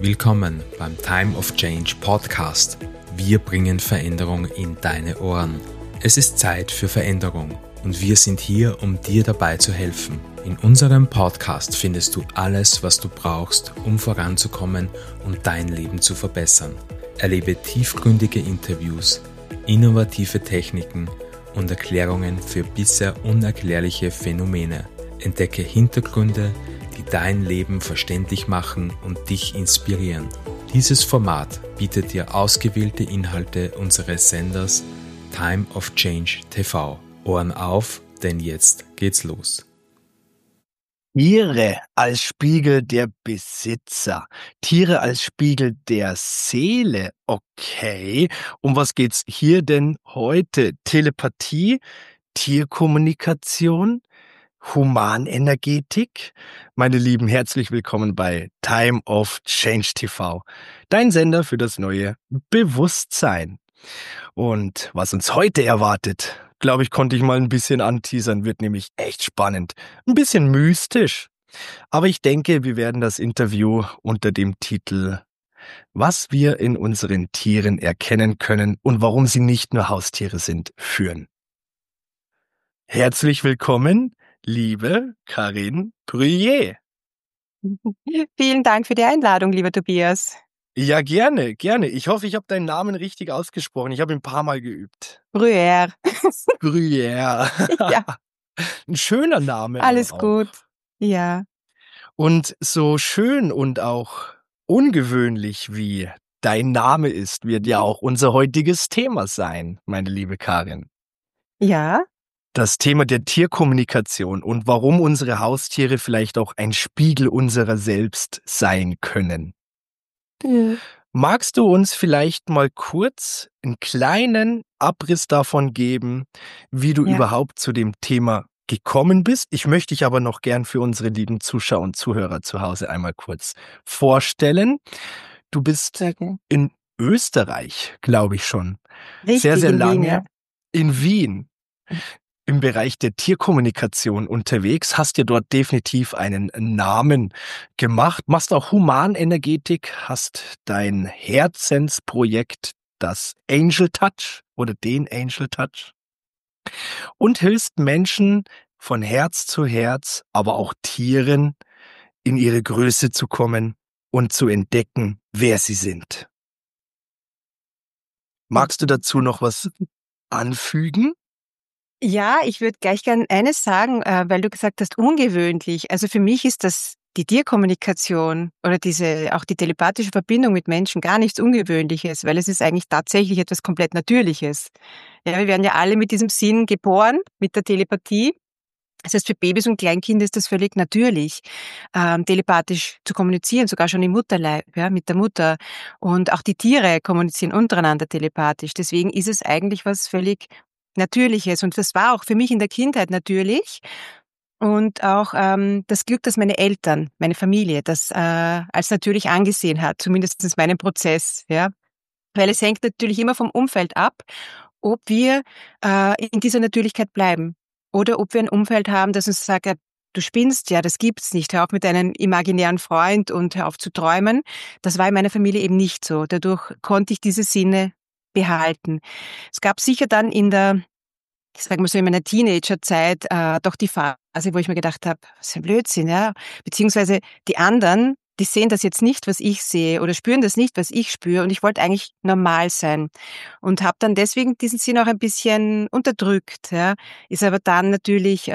Willkommen beim Time of Change Podcast. Wir bringen Veränderung in deine Ohren. Es ist Zeit für Veränderung und wir sind hier, um dir dabei zu helfen. In unserem Podcast findest du alles, was du brauchst, um voranzukommen und dein Leben zu verbessern. Erlebe tiefgründige Interviews, innovative Techniken und Erklärungen für bisher unerklärliche Phänomene. Entdecke Hintergründe, die dein Leben verständlich machen und dich inspirieren. Dieses Format bietet dir ausgewählte Inhalte unseres Senders Time of Change TV. Ohren auf, denn jetzt geht's los. Tiere als Spiegel der Besitzer, Tiere als Spiegel der Seele. Okay, um was geht's hier denn heute? Telepathie, Tierkommunikation, Humanenergetik? Meine Lieben, herzlich willkommen bei Time of Change TV, dein Sender für das neue Bewusstsein. Und was uns heute erwartet, glaube ich, konnte ich mal ein bisschen anteasern, wird nämlich echt spannend. Ein bisschen mystisch. Aber ich denke, wir werden das Interview unter dem Titel "Was wir in unseren Tieren erkennen können und warum sie nicht nur Haustiere sind" führen. Herzlich willkommen, liebe Karin Bruyé. Vielen Dank für die Einladung, lieber Tobias. Ja, gerne, gerne. Ich hoffe, ich habe deinen Namen richtig ausgesprochen. Ich habe ihn ein paar Mal geübt. Bruyère. Gruyère. Ja, Ein schöner Name aber alles auch. gut. Ja. Und so schön und auch ungewöhnlich wie dein Name ist, wird ja auch unser heutiges Thema sein, meine liebe Karin. Ja, Das Thema der Tierkommunikation und warum unsere Haustiere vielleicht auch ein Spiegel unserer selbst sein können. Magst du uns vielleicht mal kurz einen kleinen Abriss davon geben, wie du Ja. überhaupt zu dem Thema gekommen bist? Ich möchte dich aber noch gern für unsere lieben Zuschauer und Zuhörer zu Hause einmal kurz vorstellen. Du bist sehr gerne. in Österreich, glaube ich schon, Richtig, sehr, sehr in lange Wien, ja. in Wien im Bereich der Tierkommunikation unterwegs, hast dir dort definitiv einen Namen gemacht, machst auch Humanenergetik, hast dein Herzensprojekt, das Angel Touch oder den Angel Touch und hilfst Menschen von Herz zu Herz, aber auch Tieren, in ihre Größe zu kommen und zu entdecken, wer sie sind. Magst du dazu noch was anfügen? Ja, ich würde gleich gern eines sagen, weil du gesagt hast, ungewöhnlich. Also für mich ist das die Tierkommunikation oder auch die telepathische Verbindung mit Menschen gar nichts Ungewöhnliches, weil es ist eigentlich tatsächlich etwas komplett Natürliches. Ja, wir werden ja alle mit diesem Sinn geboren, mit der Telepathie. Das heißt, für Babys und Kleinkinder ist das völlig natürlich, telepathisch zu kommunizieren, sogar schon im Mutterleib, ja, mit der Mutter. Und auch die Tiere kommunizieren untereinander telepathisch. Deswegen ist es eigentlich was völlig Natürliches. Und das war auch für mich in der Kindheit natürlich. Und auch das Glück, dass meine Eltern, meine Familie das als natürlich angesehen hat, zumindest meinen Prozess, ja. Weil es hängt natürlich immer vom Umfeld ab, ob wir in dieser Natürlichkeit bleiben oder ob wir ein Umfeld haben, das uns sagt, ja, du spinnst, ja, das gibt's nicht, hör auf mit deinem imaginären Freund und hör auf zu träumen. Das war in meiner Familie eben nicht so. Dadurch konnte ich diese Sinne behalten. Es gab sicher dann ich sage mal so in meiner Teenagerzeit, doch die Phase, wo ich mir gedacht habe, was für ein Blödsinn, ja. Beziehungsweise die anderen, die sehen das jetzt nicht, was ich sehe oder spüren das nicht, was ich spüre und ich wollte eigentlich normal sein und habe dann deswegen diesen Sinn auch ein bisschen unterdrückt, ja. Ist aber dann natürlich,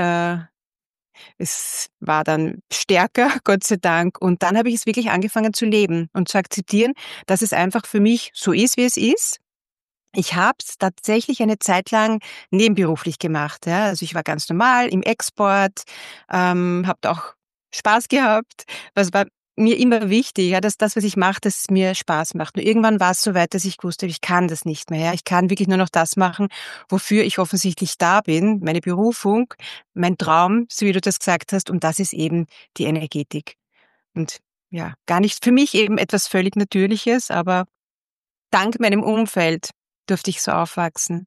es war dann stärker, Gott sei Dank. Und dann habe ich es wirklich angefangen zu leben und zu akzeptieren, dass es einfach für mich so ist, wie es ist. Ich habe es tatsächlich eine Zeit lang nebenberuflich gemacht. Ja. Also ich war ganz normal im Export, habe auch Spaß gehabt. Was war mir immer wichtig, ja, dass das, was ich mache, dass es mir Spaß macht. Nur irgendwann war es so weit, dass ich wusste, ich kann das nicht mehr. Ja. Ich kann wirklich nur noch das machen, wofür ich offensichtlich da bin, meine Berufung, mein Traum, so wie du das gesagt hast. Und das ist eben die Energetik. Und ja, gar nicht für mich eben etwas völlig Natürliches, aber dank meinem Umfeld durfte ich so aufwachsen.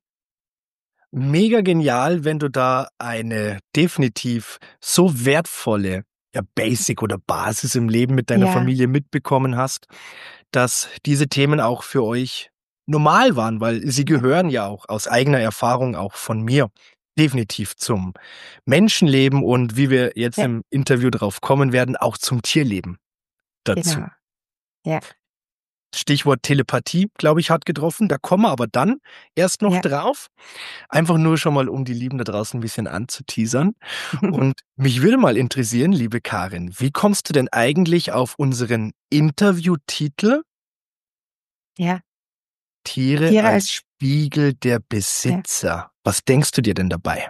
Mega genial, wenn du da eine definitiv so wertvolle Basic oder Basis im Leben mit deiner Ja, Familie mitbekommen hast, dass diese Themen auch für euch normal waren, weil sie gehören ja auch aus eigener Erfahrung auch von mir definitiv zum Menschenleben und wie wir jetzt ja, im Interview drauf kommen werden, auch zum Tierleben dazu. genau. Ja, Stichwort Telepathie, glaube ich, hat getroffen. Da kommen wir aber dann erst noch ja. drauf. Einfach nur schon mal, um die Lieben da draußen ein bisschen anzuteasern. Und mich würde mal interessieren, liebe Karin, wie kommst du denn eigentlich auf unseren Interviewtitel Ja, Tiere Tiere als als, Spiegel der ja. Besitzer? Was denkst du dir denn dabei?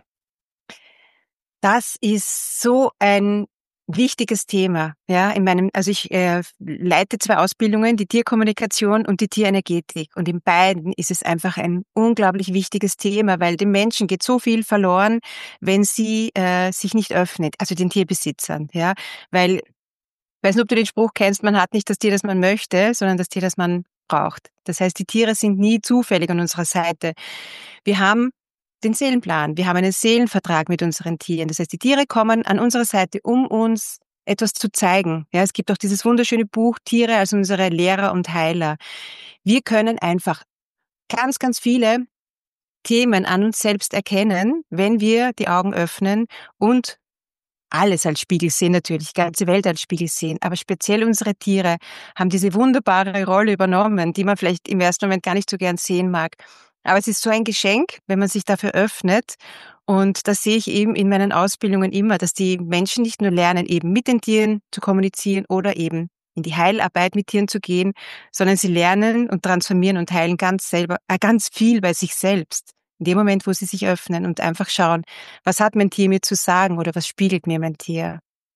Das ist so ein wichtiges Thema, ja, also ich leite 2 Ausbildungen, die Tierkommunikation und die Tierenergetik. Und in beiden ist es einfach ein unglaublich wichtiges Thema, weil dem Menschen geht so viel verloren, wenn sie sich nicht öffnet, also den Tierbesitzern, ja, weil, ich weiß nicht, ob du den Spruch kennst, man hat nicht das Tier, das man möchte, sondern das Tier, das man braucht. Das heißt, die Tiere sind nie zufällig an unserer Seite. Wir haben den Seelenplan, wir haben einen Seelenvertrag mit unseren Tieren. Das heißt, die Tiere kommen an unsere Seite, um uns etwas zu zeigen. Ja, es gibt auch dieses wunderschöne Buch Tiere als unsere Lehrer und Heiler. Wir können einfach ganz, ganz viele Themen an uns selbst erkennen, wenn wir die Augen öffnen und alles als Spiegel sehen natürlich, die ganze Welt als Spiegel sehen, aber speziell unsere Tiere haben diese wunderbare Rolle übernommen, die man vielleicht im ersten Moment gar nicht so gern sehen mag. Aber es ist so ein Geschenk, wenn man sich dafür öffnet. Und das sehe ich eben in meinen Ausbildungen immer, dass die Menschen nicht nur lernen, eben mit den Tieren zu kommunizieren oder eben in die Heilarbeit mit Tieren zu gehen, sondern sie lernen und transformieren und heilen ganz viel bei sich selbst. In dem Moment, wo sie sich öffnen und einfach schauen, was hat mein Tier mir zu sagen oder was spiegelt mir mein Tier?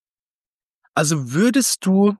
Also würdest du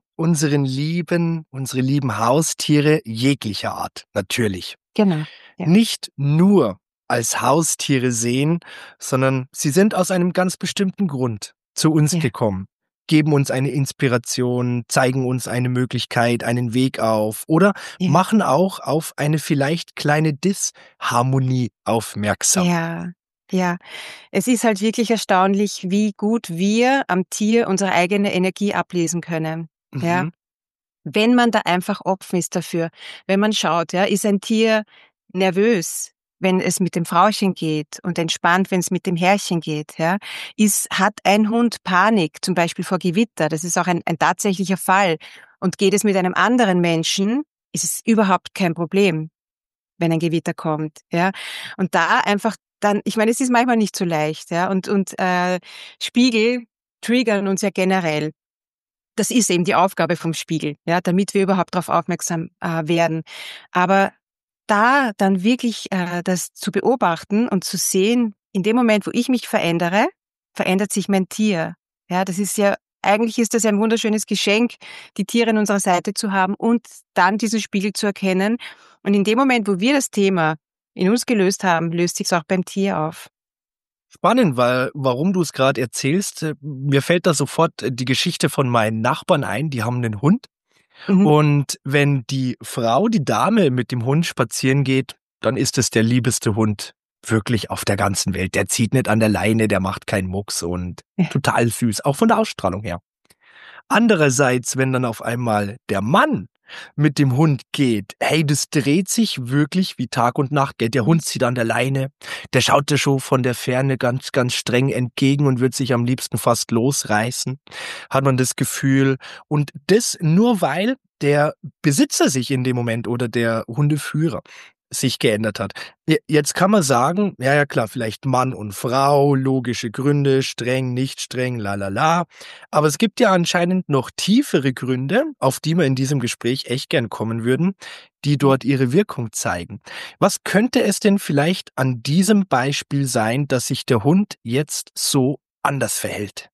unsere lieben Haustiere jeglicher Art, natürlich, Genau, ja, nicht nur als Haustiere sehen, sondern sie sind aus einem ganz bestimmten Grund zu uns ja, gekommen, geben uns eine Inspiration, zeigen uns eine Möglichkeit, einen Weg auf oder ja, machen auch auf eine vielleicht kleine Disharmonie aufmerksam. ja, ja. Es ist halt wirklich erstaunlich, wie gut wir am Tier unsere eigene Energie ablesen können. Ja, Mhm. wenn man da einfach offen ist dafür. Wenn man schaut, ja, ist ein Tier nervös, wenn es mit dem Frauchen geht und entspannt, wenn es mit dem Herrchen geht, ja. Hat ein Hund Panik, zum Beispiel vor Gewitter, das ist auch ein tatsächlicher Fall, und geht es mit einem anderen Menschen, ist es überhaupt kein Problem, wenn ein Gewitter kommt, ja. Und da einfach dann, ich meine, es ist manchmal nicht so leicht, ja, und Spiegel triggern uns ja generell. Das ist eben die Aufgabe vom Spiegel, ja, damit wir überhaupt darauf aufmerksam werden. Aber da dann wirklich das zu beobachten und zu sehen, in dem Moment, wo ich mich verändere, verändert sich mein Tier. Ja, das ist ja, eigentlich ist das ein wunderschönes Geschenk, die Tiere an unserer Seite zu haben und dann diesen Spiegel zu erkennen. Und in dem Moment, wo wir das Thema in uns gelöst haben, löst sich es auch beim Tier auf. Spannend, weil warum du es gerade erzählst, mir fällt da sofort die Geschichte von meinen Nachbarn ein, die haben einen Hund. Mhm. Und wenn die Frau, die Dame mit dem Hund spazieren geht, dann ist es der liebeste Hund wirklich auf der ganzen Welt. Der zieht nicht an der Leine, der macht keinen Mucks und Ja, total süß, auch von der Ausstrahlung her. Andererseits, wenn dann auf einmal der Mann mit dem Hund geht, hey, das dreht sich wirklich wie Tag und Nacht, gell? Der Hund zieht an der Leine, der schaut dir schon von der Ferne ganz, ganz streng entgegen und wird sich am liebsten fast losreißen, hat man das Gefühl. Und das nur weil der Besitzer sich in dem Moment oder der Hundeführer sich geändert hat. Jetzt kann man sagen, ja, ja klar, vielleicht Mann und Frau, logische Gründe, streng, nicht streng, la la la. Aber es gibt ja anscheinend noch tiefere Gründe, auf die wir in diesem Gespräch echt gern kommen würden, die ja. dort ihre Wirkung zeigen. Was könnte es denn vielleicht an diesem Beispiel sein, dass sich der Hund jetzt so anders verhält?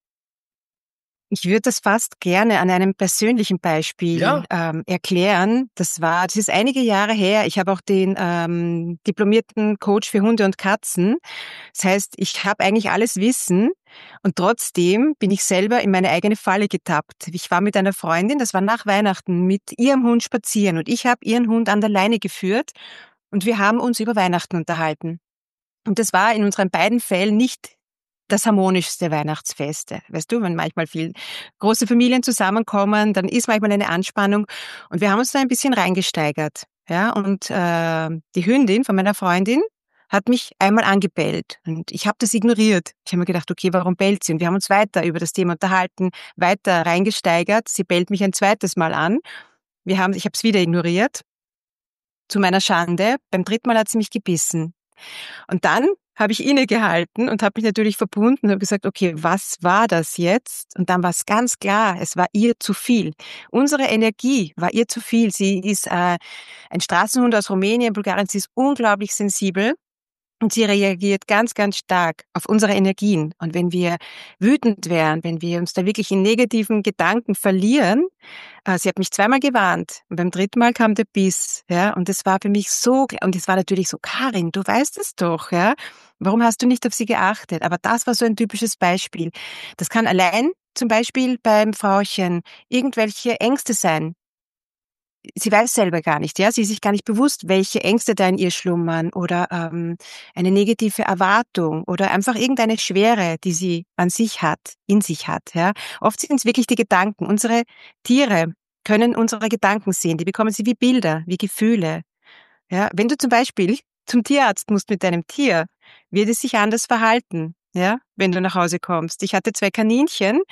Ich würde das fast gerne an einem persönlichen Beispiel Ja, erklären. Das ist einige Jahre her. Ich habe auch den diplomierten Coach für Hunde und Katzen. Das heißt, ich habe eigentlich alles Wissen und trotzdem bin ich selber in meine eigene Falle getappt. Ich war mit einer Freundin, das war nach Weihnachten, mit ihrem Hund spazieren und ich habe ihren Hund an der Leine geführt und wir haben uns über Weihnachten unterhalten. Und das war in unseren beiden Fällen nicht das harmonischste Weihnachtsfest. Weißt du, wenn manchmal viel große Familien zusammenkommen, dann ist manchmal eine Anspannung und wir haben uns da ein bisschen reingesteigert. Ja, und die Hündin von meiner Freundin hat mich einmal angebellt und ich habe das ignoriert. Ich habe mir gedacht, okay, warum bellt sie? Und wir haben uns weiter über das Thema unterhalten, weiter reingesteigert. Sie bellt mich ein zweites Mal an. Ich habe es wieder ignoriert. Zu meiner Schande. Beim dritten Mal hat sie mich gebissen. Und dann habe ich innegehalten und habe mich natürlich verbunden und habe gesagt, okay, was war das jetzt? Und dann war es ganz klar, es war ihr zu viel. Unsere Energie war ihr zu viel. Sie ist ein Straßenhund aus Rumänien, Bulgarien. Sie ist unglaublich sensibel. Und sie reagiert ganz, ganz stark auf unsere Energien. Und wenn wir wütend wären, wenn wir uns da wirklich in negativen Gedanken verlieren, sie hat mich zweimal gewarnt. Und beim dritten Mal kam der Biss, ja. Und es war für mich so, und es war natürlich so, Karin, du weißt es doch, ja. Warum hast du nicht auf sie geachtet? Aber das war so ein typisches Beispiel. Das kann allein zum Beispiel beim Frauchen irgendwelche Ängste sein. Sie weiß selber gar nicht, ja, sie ist sich gar nicht bewusst, welche Ängste da in ihr schlummern oder eine negative Erwartung oder einfach irgendeine Schwere, die sie an sich hat, in sich hat, ja. Oft sind es wirklich die Gedanken. Unsere Tiere können unsere Gedanken sehen, die bekommen sie wie Bilder, wie Gefühle, ja. Wenn du zum Beispiel zum Tierarzt musst mit deinem Tier, wird es sich anders verhalten, ja, wenn du nach Hause kommst. Ich hatte 2 Kaninchen,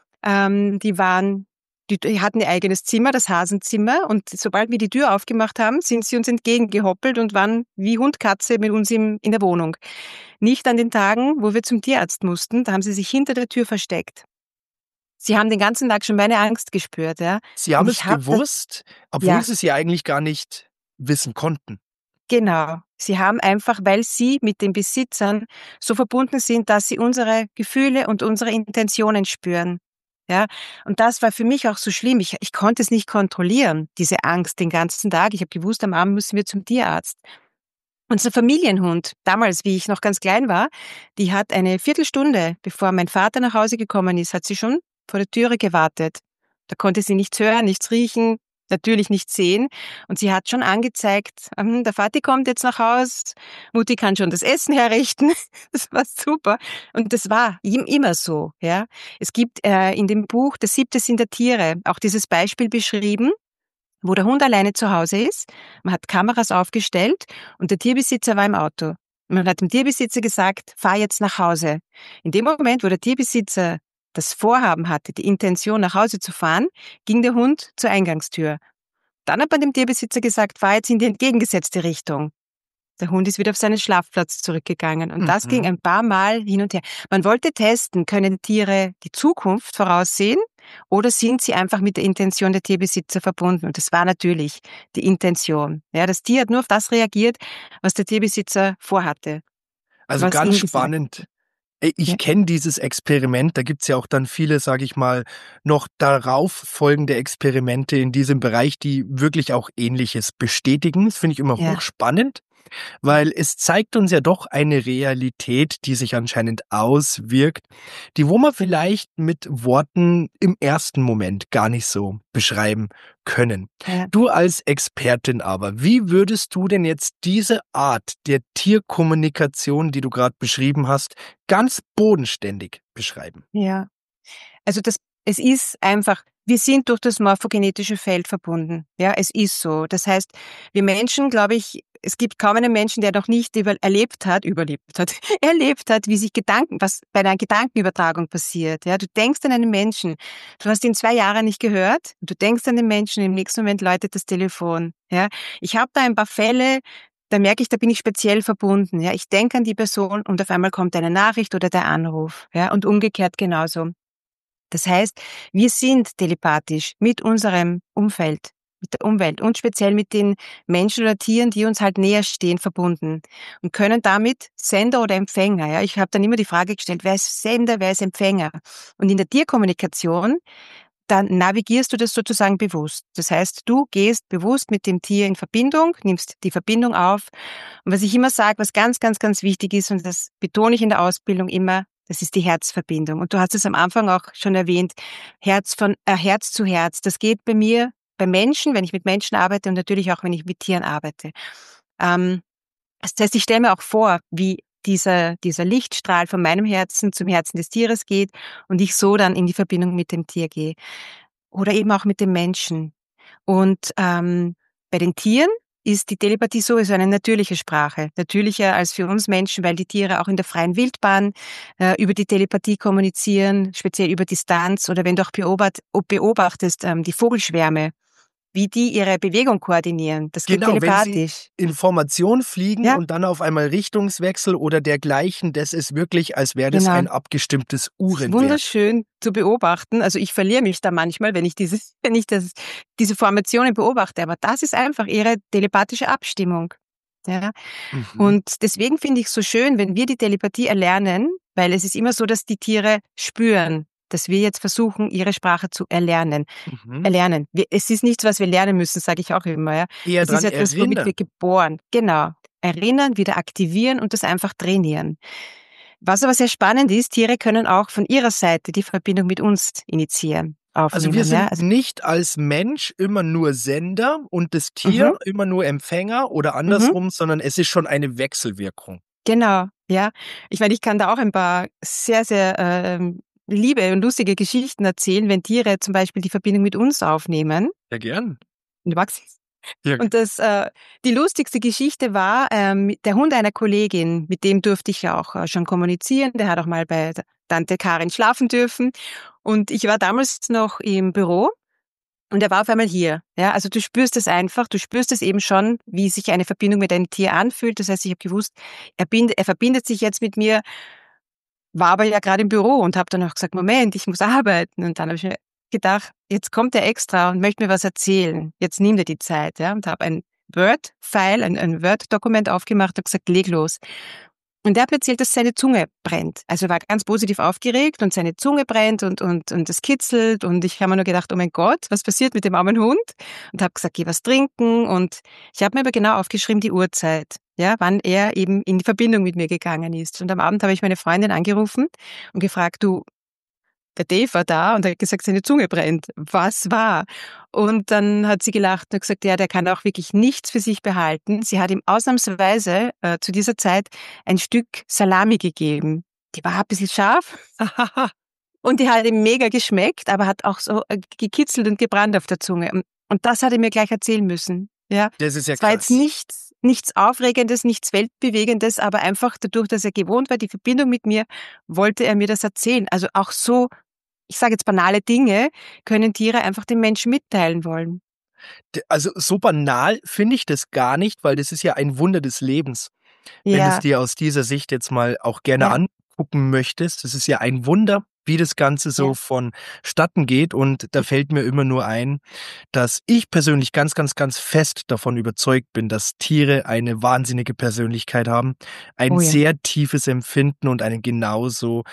die hatten ihr eigenes Zimmer, das Hasenzimmer, und sobald wir die Tür aufgemacht haben, sind sie uns entgegengehoppelt und waren wie Hund, Katze mit uns in der Wohnung. Nicht an den Tagen, wo wir zum Tierarzt mussten, da haben sie sich hinter der Tür versteckt. Sie haben den ganzen Tag schon meine Angst gespürt, ja. Sie haben es gewusst, obwohl ja, Sie es ja eigentlich gar nicht wissen konnten. genau. Sie haben einfach, weil sie mit den Besitzern so verbunden sind, dass sie unsere Gefühle und unsere Intentionen spüren. Ja, und das war für mich auch so schlimm. Ich konnte es nicht kontrollieren, diese Angst den ganzen Tag. Ich habe gewusst, am Abend müssen wir zum Tierarzt. Unser Familienhund, damals, wie ich noch ganz klein war, die hat eine Viertelstunde, bevor mein Vater nach Hause gekommen ist, hat sie schon vor der Türe gewartet. Da konnte sie nichts hören, nichts riechen, natürlich nichts sehen. Und sie hat schon angezeigt, der Vati kommt jetzt nach Haus, Mutti kann schon das Essen herrichten. Das war super. Und das war immer so, ja. Es gibt in dem Buch Das 7. Sinn der Tiere auch dieses Beispiel beschrieben, wo der Hund alleine zu Hause ist. Man hat Kameras aufgestellt und der Tierbesitzer war im Auto. Man hat dem Tierbesitzer gesagt, fahr jetzt nach Hause. In dem Moment, wo der Tierbesitzer das Vorhaben hatte, die Intention nach Hause zu fahren, ging der Hund zur Eingangstür. Dann hat man dem Tierbesitzer gesagt, fahr jetzt in die entgegengesetzte Richtung. Der Hund ist wieder auf seinen Schlafplatz zurückgegangen. Und das ging ein paar Mal hin und her. Man wollte testen, können Tiere die Zukunft voraussehen oder sind sie einfach mit der Intention der Tierbesitzer verbunden? Und das war natürlich die Intention. Ja, das Tier hat nur auf das reagiert, was der Tierbesitzer vorhatte. Also Was ganz ihm spannend. Ich Ja. kenne dieses Experiment, da gibt's ja auch dann viele, sage ich mal, noch darauf folgende Experimente in diesem Bereich, die wirklich auch Ähnliches bestätigen. Das finde ich immer Ja. hochspannend, weil es zeigt uns ja doch eine Realität, die sich anscheinend auswirkt, die wo man vielleicht mit Worten im ersten Moment gar nicht so beschreiben können. Ja. Du als Expertin aber, wie würdest du denn jetzt diese Art der Tierkommunikation, die du gerade beschrieben hast, ganz bodenständig beschreiben? Ja. Also es ist einfach, wir sind durch das morphogenetische Feld verbunden. Ja, es ist so. Das heißt, wir Menschen, glaube ich, es gibt kaum einen Menschen, der noch nicht erlebt hat, wie sich was bei einer Gedankenübertragung passiert. Ja, du denkst an einen Menschen, du hast ihn 2 Jahre nicht gehört, du denkst an den Menschen, im nächsten Moment läutet das Telefon. Ja, ich habe da ein paar Fälle, da merke ich, da bin ich speziell verbunden. Ja, ich denke an die Person und auf einmal kommt eine Nachricht oder der Anruf. Ja, und umgekehrt genauso. Das heißt, wir sind telepathisch mit unserem Umfeld, mit der Umwelt und speziell mit den Menschen oder Tieren, die uns halt näher stehen, verbunden und können damit Sender oder Empfänger. Ja, ich habe dann immer die Frage gestellt, wer ist Sender, wer ist Empfänger? Und in der Tierkommunikation, dann navigierst du das sozusagen bewusst. Das heißt, du gehst bewusst mit dem Tier in Verbindung, nimmst die Verbindung auf. Und was ich immer sage, was ganz, ganz, ganz wichtig ist, und das betone ich in der Ausbildung immer, das ist die Herzverbindung. Und du hast es am Anfang auch schon erwähnt, Herz zu Herz. Das geht bei mir, bei Menschen, wenn ich mit Menschen arbeite und natürlich auch, wenn ich mit Tieren arbeite. Das heißt, ich stelle mir auch vor, wie dieser Lichtstrahl von meinem Herzen zum Herzen des Tieres geht und ich so dann in die Verbindung mit dem Tier gehe. Oder eben auch mit dem Menschen. Und bei den Tieren ist die Telepathie sowieso eine natürliche Sprache, natürlicher als für uns Menschen, weil die Tiere auch in der freien Wildbahn über die Telepathie kommunizieren, speziell über Distanz, oder wenn du auch beobachtest, die Vogelschwärme, wie die ihre Bewegung koordinieren. Das geht Genau, wenn sie telepathisch. Information fliegen Ja, und dann auf einmal Richtungswechsel oder dergleichen, das ist wirklich, als wäre das genau. ein abgestimmtes Das ist Uhrenwerk. wunderschön zu beobachten. Also ich verliere mich da manchmal, wenn ich diese Formationen beobachte. Aber das ist einfach ihre telepathische Abstimmung. Ja. Mhm. Und deswegen finde ich es so schön, wenn wir die Telepathie erlernen, weil es ist immer so, dass die Tiere spüren, dass wir jetzt versuchen, ihre Sprache zu erlernen. Mhm. Es ist nichts, was wir lernen müssen, sage ich auch immer. Ja. Eher Das ist dran etwas, womit erinnern. wir geboren. Genau. Erinnern, wieder aktivieren und das einfach trainieren. Was aber sehr spannend ist, Tiere können auch von ihrer Seite die Verbindung mit uns initiieren, Also wir aufnehmen. Ja. sind Also, nicht als Mensch immer nur Sender und das Tier mhm, immer nur Empfänger oder mhm. andersrum, sondern es ist schon eine Wechselwirkung. Genau, ja. Ich meine, ich kann da auch ein paar sehr, sehr liebe und lustige Geschichten erzählen, wenn Tiere zum Beispiel die Verbindung mit uns aufnehmen. Ja, gern. Du magst es? Ja. Und die lustigste Geschichte war der Hund einer Kollegin, mit dem durfte ich ja auch schon kommunizieren. Der hat auch mal bei der Tante Karin schlafen dürfen. Und ich war damals noch im Büro. Und er war auf einmal hier. Ja, also du spürst es einfach, du spürst es eben schon, wie sich eine Verbindung mit einem Tier anfühlt. Das heißt, ich habe gewusst, er verbindet sich jetzt mit mir, war aber ja gerade im Büro und habe dann auch gesagt, Moment, ich muss arbeiten. Und dann habe ich mir gedacht, jetzt kommt er extra und möchte mir was erzählen. Jetzt nimmt er die Zeit. Ja, und habe ein Word-File, ein Word-Dokument aufgemacht und gesagt, leg los. Und er hat mir erzählt, dass seine Zunge brennt. Also er war ganz positiv aufgeregt und seine Zunge brennt und es kitzelt. Und ich habe mir nur gedacht, oh mein Gott, was passiert mit dem armen Hund? Und habe gesagt, geh was trinken. Und ich habe mir aber genau aufgeschrieben, die Uhrzeit, ja, wann er eben in die Verbindung mit mir gegangen ist. Und am Abend habe ich meine Freundin angerufen und gefragt, du, der Dave war da und er hat gesagt, seine Zunge brennt. Was war? Und dann hat sie gelacht und gesagt, ja, der kann auch wirklich nichts für sich behalten. Sie hat ihm ausnahmsweise zu dieser Zeit ein Stück Salami gegeben. Die war ein bisschen scharf und die hat ihm mega geschmeckt, aber hat auch so gekitzelt und gebrannt auf der Zunge. Und das hat er mir gleich erzählen müssen. Ja, Das ist ja es war jetzt krass. nichts Aufregendes, nichts Weltbewegendes, aber einfach dadurch, dass er gewohnt war, die Verbindung mit mir, wollte er mir das erzählen. Also auch so, ich sage jetzt banale Dinge, können Tiere einfach den Menschen mitteilen wollen. Also so banal finde ich das gar nicht, weil das ist ja ein Wunder des Lebens. Wenn du es Ja, dir aus dieser Sicht jetzt mal auch gerne ja, angucken möchtest, das ist ja ein Wunder, wie das Ganze so ja. vonstatten geht. Und da fällt mir immer nur ein, dass ich persönlich ganz, ganz, ganz fest davon überzeugt bin, dass Tiere eine wahnsinnige Persönlichkeit haben, ein Oh ja, sehr tiefes Empfinden und einen genauso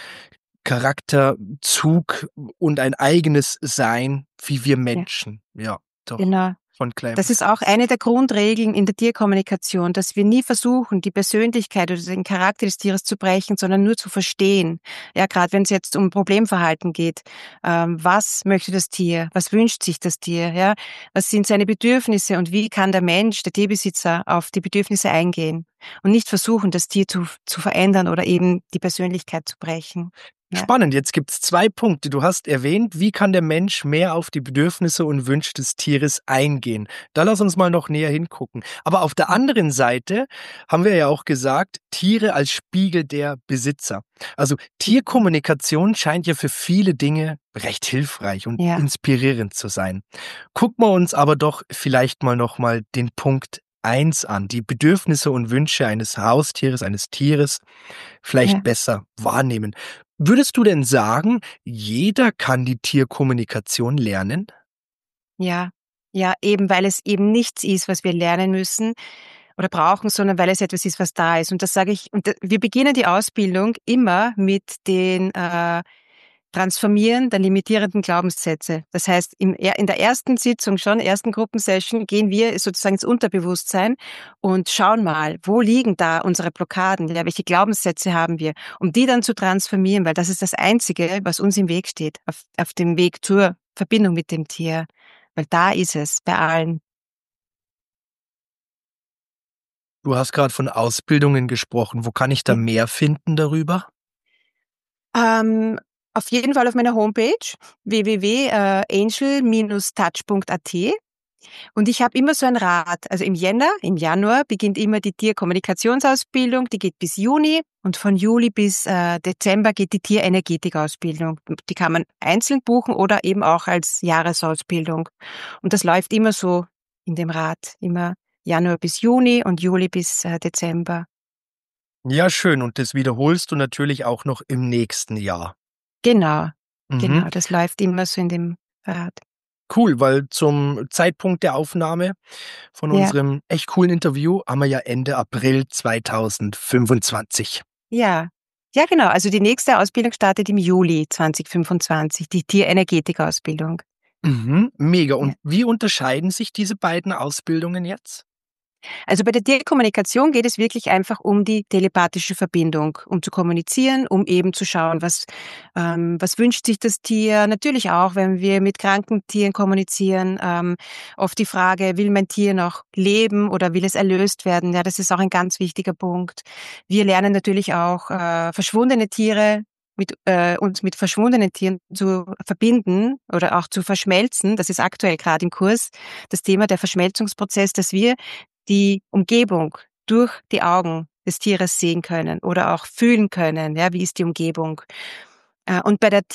Charakterzug und ein eigenes Sein wie wir ja, Menschen. Ja, doch, genau. von klein Das bis ist auch groß. eine der Grundregeln in der Tierkommunikation, dass wir nie versuchen, die Persönlichkeit oder den Charakter des Tieres zu brechen, sondern nur zu verstehen. Ja, gerade wenn es jetzt um Problemverhalten geht. Was möchte das Tier? Was wünscht sich das Tier? Ja, was sind seine Bedürfnisse und wie kann der Mensch, der Tierbesitzer, auf die Bedürfnisse eingehen und nicht versuchen, das Tier zu verändern oder eben die Persönlichkeit zu brechen. Ja, Spannend, jetzt gibt's 2 Punkte. Du hast erwähnt, wie kann der Mensch mehr auf die Bedürfnisse und Wünsche des Tieres eingehen? Da lass uns mal noch näher hingucken. Aber auf der ja, anderen Seite haben wir ja auch gesagt, Tiere als Spiegel der Besitzer. Also mhm, Tierkommunikation scheint ja für viele Dinge recht hilfreich und ja, inspirierend zu sein. Gucken wir uns aber doch vielleicht mal noch mal den Punkt 1 an, die Bedürfnisse und Wünsche eines Haustieres, eines Tieres vielleicht ja. besser wahrnehmen. Würdest du denn sagen, jeder kann die Tierkommunikation lernen? Ja, ja, eben weil es eben nichts ist, was wir lernen müssen oder brauchen, sondern weil es etwas ist, was da ist. Und das sage ich, wir beginnen die Ausbildung immer mit den Transformieren der limitierenden Glaubenssätze. Das heißt, in der ersten Sitzung schon, ersten Gruppensession, gehen wir sozusagen ins Unterbewusstsein und schauen mal, wo liegen da unsere Blockaden, ja, welche Glaubenssätze haben wir, um die dann zu transformieren, weil das ist das Einzige, was uns im Weg steht, auf dem Weg zur Verbindung mit dem Tier. Weil da ist es, bei allen. Du hast gerade von Ausbildungen gesprochen. Wo kann ich da mehr finden darüber? Ähm, auf jeden Fall auf meiner Homepage www.angel-touch.at. Und ich habe immer so ein Rad. Also im Januar beginnt immer die Tierkommunikationsausbildung, die geht bis Juni und von Juli bis Dezember geht die Tierenergetikausbildung. Die kann man einzeln buchen oder eben auch als Jahresausbildung. Und das läuft immer so in dem Rad, immer Januar bis Juni und Juli bis Dezember. Ja, schön. Und das wiederholst du natürlich auch noch im nächsten Jahr. Genau, Mhm. genau, das läuft immer so in dem Rad. Cool, weil zum Zeitpunkt der Aufnahme von Ja, unserem echt coolen Interview haben wir ja Ende April 2025. ja. Ja, genau. Also die nächste Ausbildung startet im Juli 2025, die Tierenergetikausbildung. Mhm, mega. Ja. Und wie unterscheiden sich diese beiden Ausbildungen jetzt? Also bei der Tierkommunikation geht es wirklich einfach um die telepathische Verbindung, um zu kommunizieren, um eben zu schauen, was wünscht sich das Tier. Natürlich auch, wenn wir mit kranken Tieren kommunizieren, oft die Frage, will mein Tier noch leben oder will es erlöst werden? Ja, das ist auch ein ganz wichtiger Punkt. Wir lernen natürlich auch verschwundene Tiere uns mit verschwundenen Tieren zu verbinden oder auch zu verschmelzen. Das ist aktuell gerade im Kurs das Thema der Verschmelzungsprozess, dass wir die Umgebung durch die Augen des Tieres sehen können oder auch fühlen können, ja, wie ist die Umgebung. Und bei der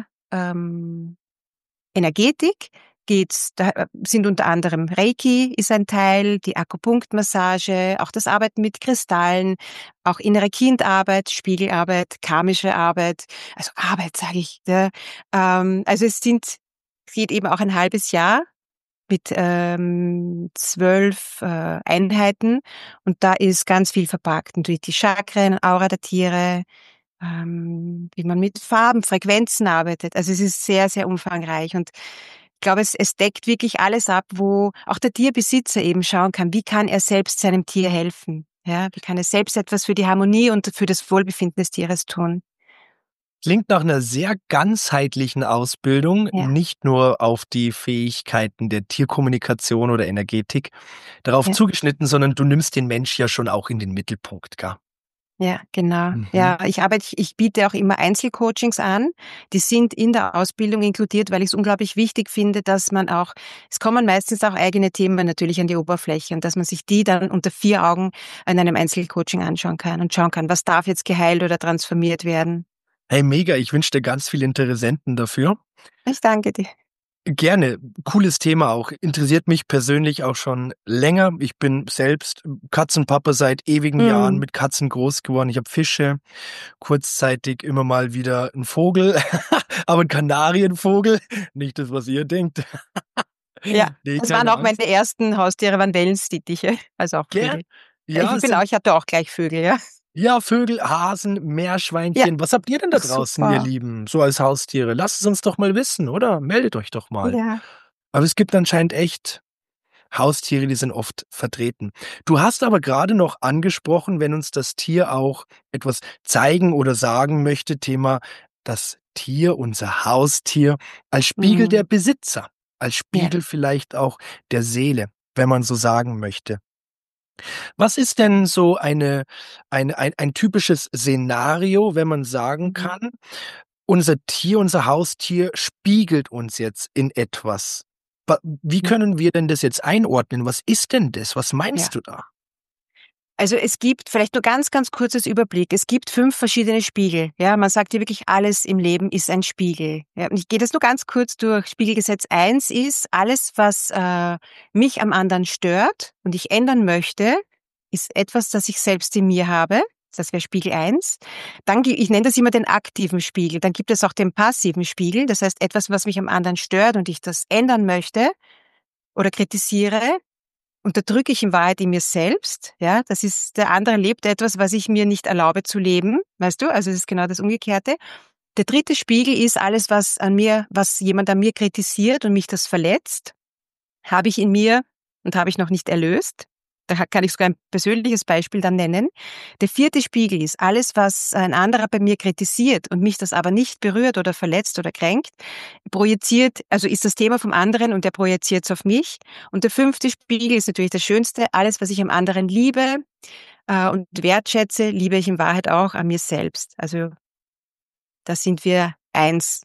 Energetik sind unter anderem Reiki ist ein Teil, die Akupunktmassage, auch das Arbeiten mit Kristallen, auch innere Kindarbeit, Spiegelarbeit, karmische Arbeit, also Arbeit sage ich. Ja. Also es geht eben auch ein halbes Jahr mit 12 Einheiten und da ist ganz viel verpackt. Natürlich die Chakren, Aura der Tiere, wie man mit Farben, Frequenzen arbeitet. Also es ist sehr, sehr umfangreich und ich glaube, es deckt wirklich alles ab, wo auch der Tierbesitzer eben schauen kann, wie kann er selbst seinem Tier helfen? Ja, wie kann er selbst etwas für die Harmonie und für das Wohlbefinden des Tieres tun? Klingt nach einer sehr ganzheitlichen Ausbildung, Ja, nicht nur auf die Fähigkeiten der Tierkommunikation oder Energetik darauf ja. zugeschnitten, sondern du nimmst den Mensch ja schon auch in den Mittelpunkt, gell? Ja, genau. Mhm. Ja, ich biete auch immer Einzelcoachings an. Die sind in der Ausbildung inkludiert, weil ich es unglaublich wichtig finde, dass man auch, es kommen meistens auch eigene Themen natürlich an die Oberfläche und dass man sich die dann unter 4 Augen in einem Einzelcoaching anschauen kann und schauen kann, was darf jetzt geheilt oder transformiert werden. Hey, mega, ich wünsche dir ganz viele Interessenten dafür. Ich danke dir. Gerne, cooles Thema auch. Interessiert mich persönlich auch schon länger. Ich bin selbst Katzenpapa seit ewigen Jahren, Mhm. mit Katzen groß geworden. Ich habe Fische, kurzzeitig immer mal wieder 'n Vogel, aber 'n Kanarienvogel, nicht das, was ihr denkt. Ja, Ne, das waren keine auch meine Angst. ersten Haustiere, waren Wellensittiche, also auch Gell? Vögel. Ja, es sind Ich hatte auch gleich Vögel, ja. ja, Vögel, Hasen, Ja, Meerschweinchen. Was habt ihr denn da ach draußen, ihr super. Lieben, so als Haustiere? Lasst es uns doch mal wissen, oder? Meldet euch doch mal. Ja. Aber es gibt anscheinend echt Haustiere, die sind oft vertreten. Du hast aber gerade noch angesprochen, wenn uns das Tier auch etwas zeigen oder sagen möchte, Thema das Tier, unser Haustier, als Spiegel der Mhm. Besitzer, als Ja. Spiegel vielleicht auch der Seele, wenn man so sagen möchte. Was ist denn so ein typisches Szenario, wenn man sagen Mhm. kann, unser Tier, unser Haustier spiegelt uns jetzt in etwas? Wa Wie Ja. können wir denn das jetzt einordnen? Was ist denn das? Was Ja. meinst du da? Also es gibt vielleicht nur ganz, ganz kurzes Überblick. Es gibt 5 verschiedene Spiegel. Ja, man sagt ja wirklich, alles im Leben ist ein Spiegel. Ja, und ich gehe das nur ganz kurz durch. Spiegelgesetz 1 ist, alles, was mich am anderen stört und ich ändern möchte, ist etwas, das ich selbst in mir habe. Das wäre Spiegel 1. Ich nenne das immer den aktiven Spiegel. Dann gibt es auch den passiven Spiegel. Das heißt, etwas, was mich am anderen stört und ich das ändern möchte oder kritisiere, unterdrücke ich in Wahrheit in mir selbst, ja, das ist, der andere lebt etwas, was ich mir nicht erlaube zu leben, weißt du, also das ist genau das Umgekehrte. Der dritte Spiegel ist alles, was jemand an mir kritisiert und mich das verletzt, habe ich in mir und habe ich noch nicht erlöst. Da kann ich sogar ein persönliches Beispiel dann nennen. Der 4. Spiegel ist alles, was ein anderer bei mir kritisiert und mich das aber nicht berührt oder verletzt oder kränkt, projiziert, also ist das Thema vom anderen und der projiziert es auf mich. Und der 5. Spiegel ist natürlich das Schönste. Alles, was ich am anderen liebe und wertschätze, liebe ich in Wahrheit auch an mir selbst. Also da sind wir eins.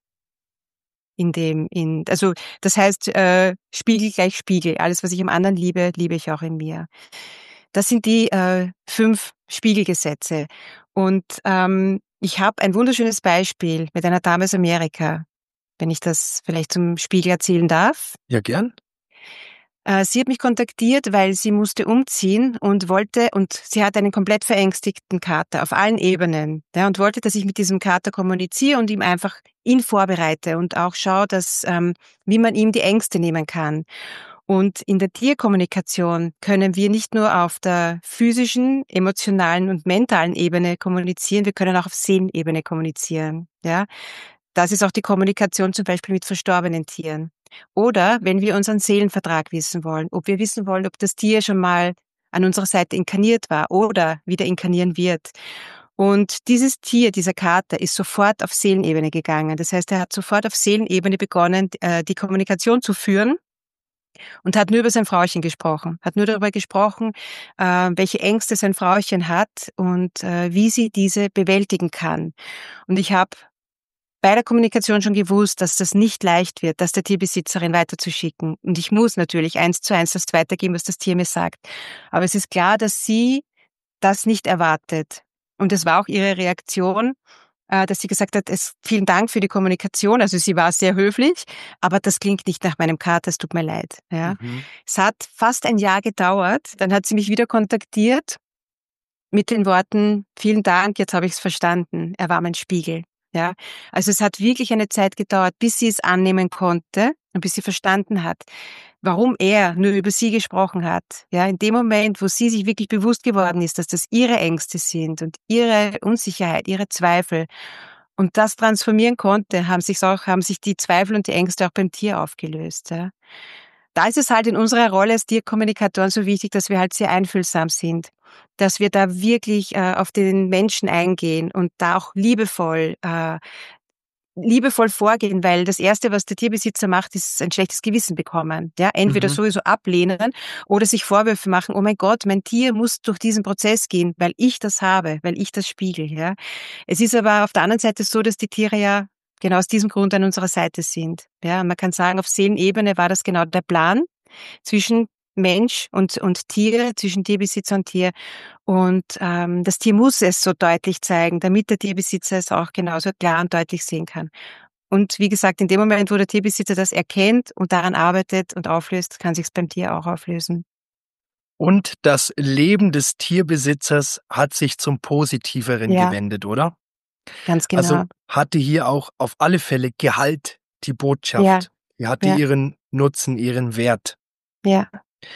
Also das heißt, Spiegel gleich Spiegel. Alles, was ich am anderen liebe, liebe ich auch in mir. Das sind die 5 Spiegelgesetze. Und ich habe ein wunderschönes Beispiel mit einer Dame aus Amerika, wenn ich das vielleicht zum Spiegel erzählen darf. Ja, gern. Sie hat mich kontaktiert, weil sie musste umziehen und sie hat einen komplett verängstigten Kater auf allen Ebenen, ja, und wollte, dass ich mit diesem Kater kommuniziere und ihm einfach ihn vorbereite und auch schaue, wie man ihm die Ängste nehmen kann. Und in der Tierkommunikation können wir nicht nur auf der physischen, emotionalen und mentalen Ebene kommunizieren, wir können auch auf Seelenebene kommunizieren, ja. Das ist auch die Kommunikation zum Beispiel mit verstorbenen Tieren. Oder wenn wir unseren Seelenvertrag wissen wollen, ob wir wissen wollen, ob das Tier schon mal an unserer Seite inkarniert war oder wieder inkarnieren wird. Und dieses Tier, dieser Kater, ist sofort auf Seelenebene gegangen. Das heißt, er hat sofort auf Seelenebene begonnen, die Kommunikation zu führen und hat nur über sein Frauchen gesprochen, hat nur darüber gesprochen, welche Ängste sein Frauchen hat und wie sie diese bewältigen kann. Und ich habe bei der Kommunikation schon gewusst, dass das nicht leicht wird, das der Tierbesitzerin weiterzuschicken. Und ich muss natürlich 1:1 das weitergeben, was das Tier mir sagt. Aber es ist klar, dass sie das nicht erwartet. Und es war auch ihre Reaktion, dass sie gesagt hat, vielen Dank für die Kommunikation. Also sie war sehr höflich, aber das klingt nicht nach meinem Kater, es tut mir leid. Ja. Es hat fast ein Jahr gedauert. Dann hat sie mich wieder kontaktiert mit den Worten, vielen Dank, jetzt habe ich es verstanden. Er war mein Spiegel. Ja, also es hat wirklich eine Zeit gedauert, bis sie es annehmen konnte und bis sie verstanden hat, warum er nur über sie gesprochen hat. Ja, in dem Moment, wo sie sich wirklich bewusst geworden ist, dass das ihre Ängste sind und ihre Unsicherheit, ihre Zweifel und das transformieren konnte, haben sich die Zweifel und die Ängste auch beim Tier aufgelöst. Ja. Da ist es halt in unserer Rolle als Tierkommunikatoren so wichtig, dass wir halt sehr einfühlsam sind, dass wir da wirklich auf den Menschen eingehen und da auch liebevoll vorgehen, weil das Erste, was der Tierbesitzer macht, ist ein schlechtes Gewissen bekommen. Ja, entweder sowieso ablehnen oder sich Vorwürfe machen, oh mein Gott, mein Tier muss durch diesen Prozess gehen, weil ich das habe, weil ich das spiegel. Ja. Es ist aber auf der anderen Seite so, dass die Tiere ja genau aus diesem Grund an unserer Seite sind. Ja, man kann sagen, auf Seelenebene war das genau der Plan zwischen Mensch und Tiere, zwischen Tierbesitzer und Tier. Und das Tier muss es so deutlich zeigen, damit der Tierbesitzer es auch genauso klar und deutlich sehen kann. Und wie gesagt, in dem Moment, wo der Tierbesitzer das erkennt und daran arbeitet und auflöst, kann sich es beim Tier auch auflösen. Und das Leben des Tierbesitzers hat sich zum Positiveren gewendet, oder? Ganz genau. Also hatte hier auch auf alle Fälle Gehalt die Botschaft. Die hatte ihren Nutzen, ihren Wert. Ja.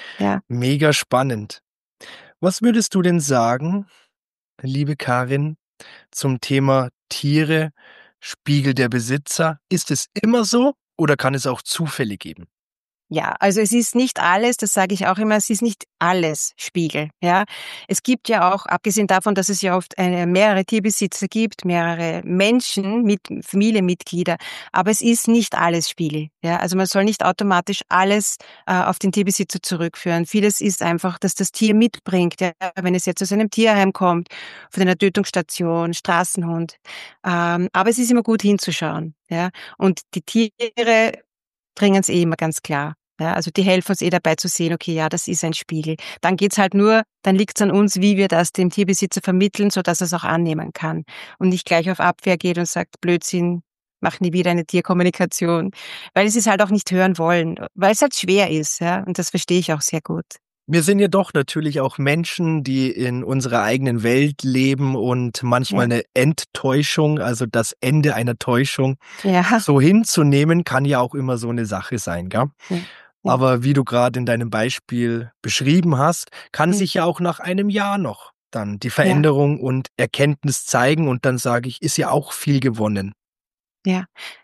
Mega spannend. Was würdest du denn sagen, liebe Karin, zum Thema Tiere, Spiegel der Besitzer? Ist es immer so oder kann es auch Zufälle geben? Ja, also es ist nicht alles, das sage ich auch immer, es ist nicht alles Spiegel. Ja, es gibt ja auch, abgesehen davon, dass es ja oft mehrere Tierbesitzer gibt, mehrere Menschen mit Familienmitglieder, aber es ist nicht alles Spiegel. Ja, also man soll nicht automatisch alles auf den Tierbesitzer zurückführen. Vieles ist einfach, dass das Tier mitbringt. Ja, wenn es jetzt aus einem Tierheim kommt, von einer Tötungsstation, Straßenhund, aber es ist immer gut hinzuschauen. Ja, und die Tiere bringen es immer ganz klar. Ja, also die helfen uns dabei zu sehen, okay, ja, das ist ein Spiegel. Dann dann liegt es an uns, wie wir das dem Tierbesitzer vermitteln, sodass er es auch annehmen kann und nicht gleich auf Abwehr geht und sagt, Blödsinn, mach nie wieder eine Tierkommunikation. Weil es halt auch nicht hören wollen, weil es halt schwer ist, ja, und das verstehe ich auch sehr gut. Wir sind ja doch natürlich auch Menschen, die in unserer eigenen Welt leben und manchmal eine Enttäuschung, also das Ende einer Täuschung, so hinzunehmen, kann ja auch immer so eine Sache sein, gell? Ja. Aber wie du gerade in deinem Beispiel beschrieben hast, kann sich ja auch nach einem Jahr noch dann die Veränderung und Erkenntnis zeigen und dann sage ich, ist ja auch viel gewonnen. Ja,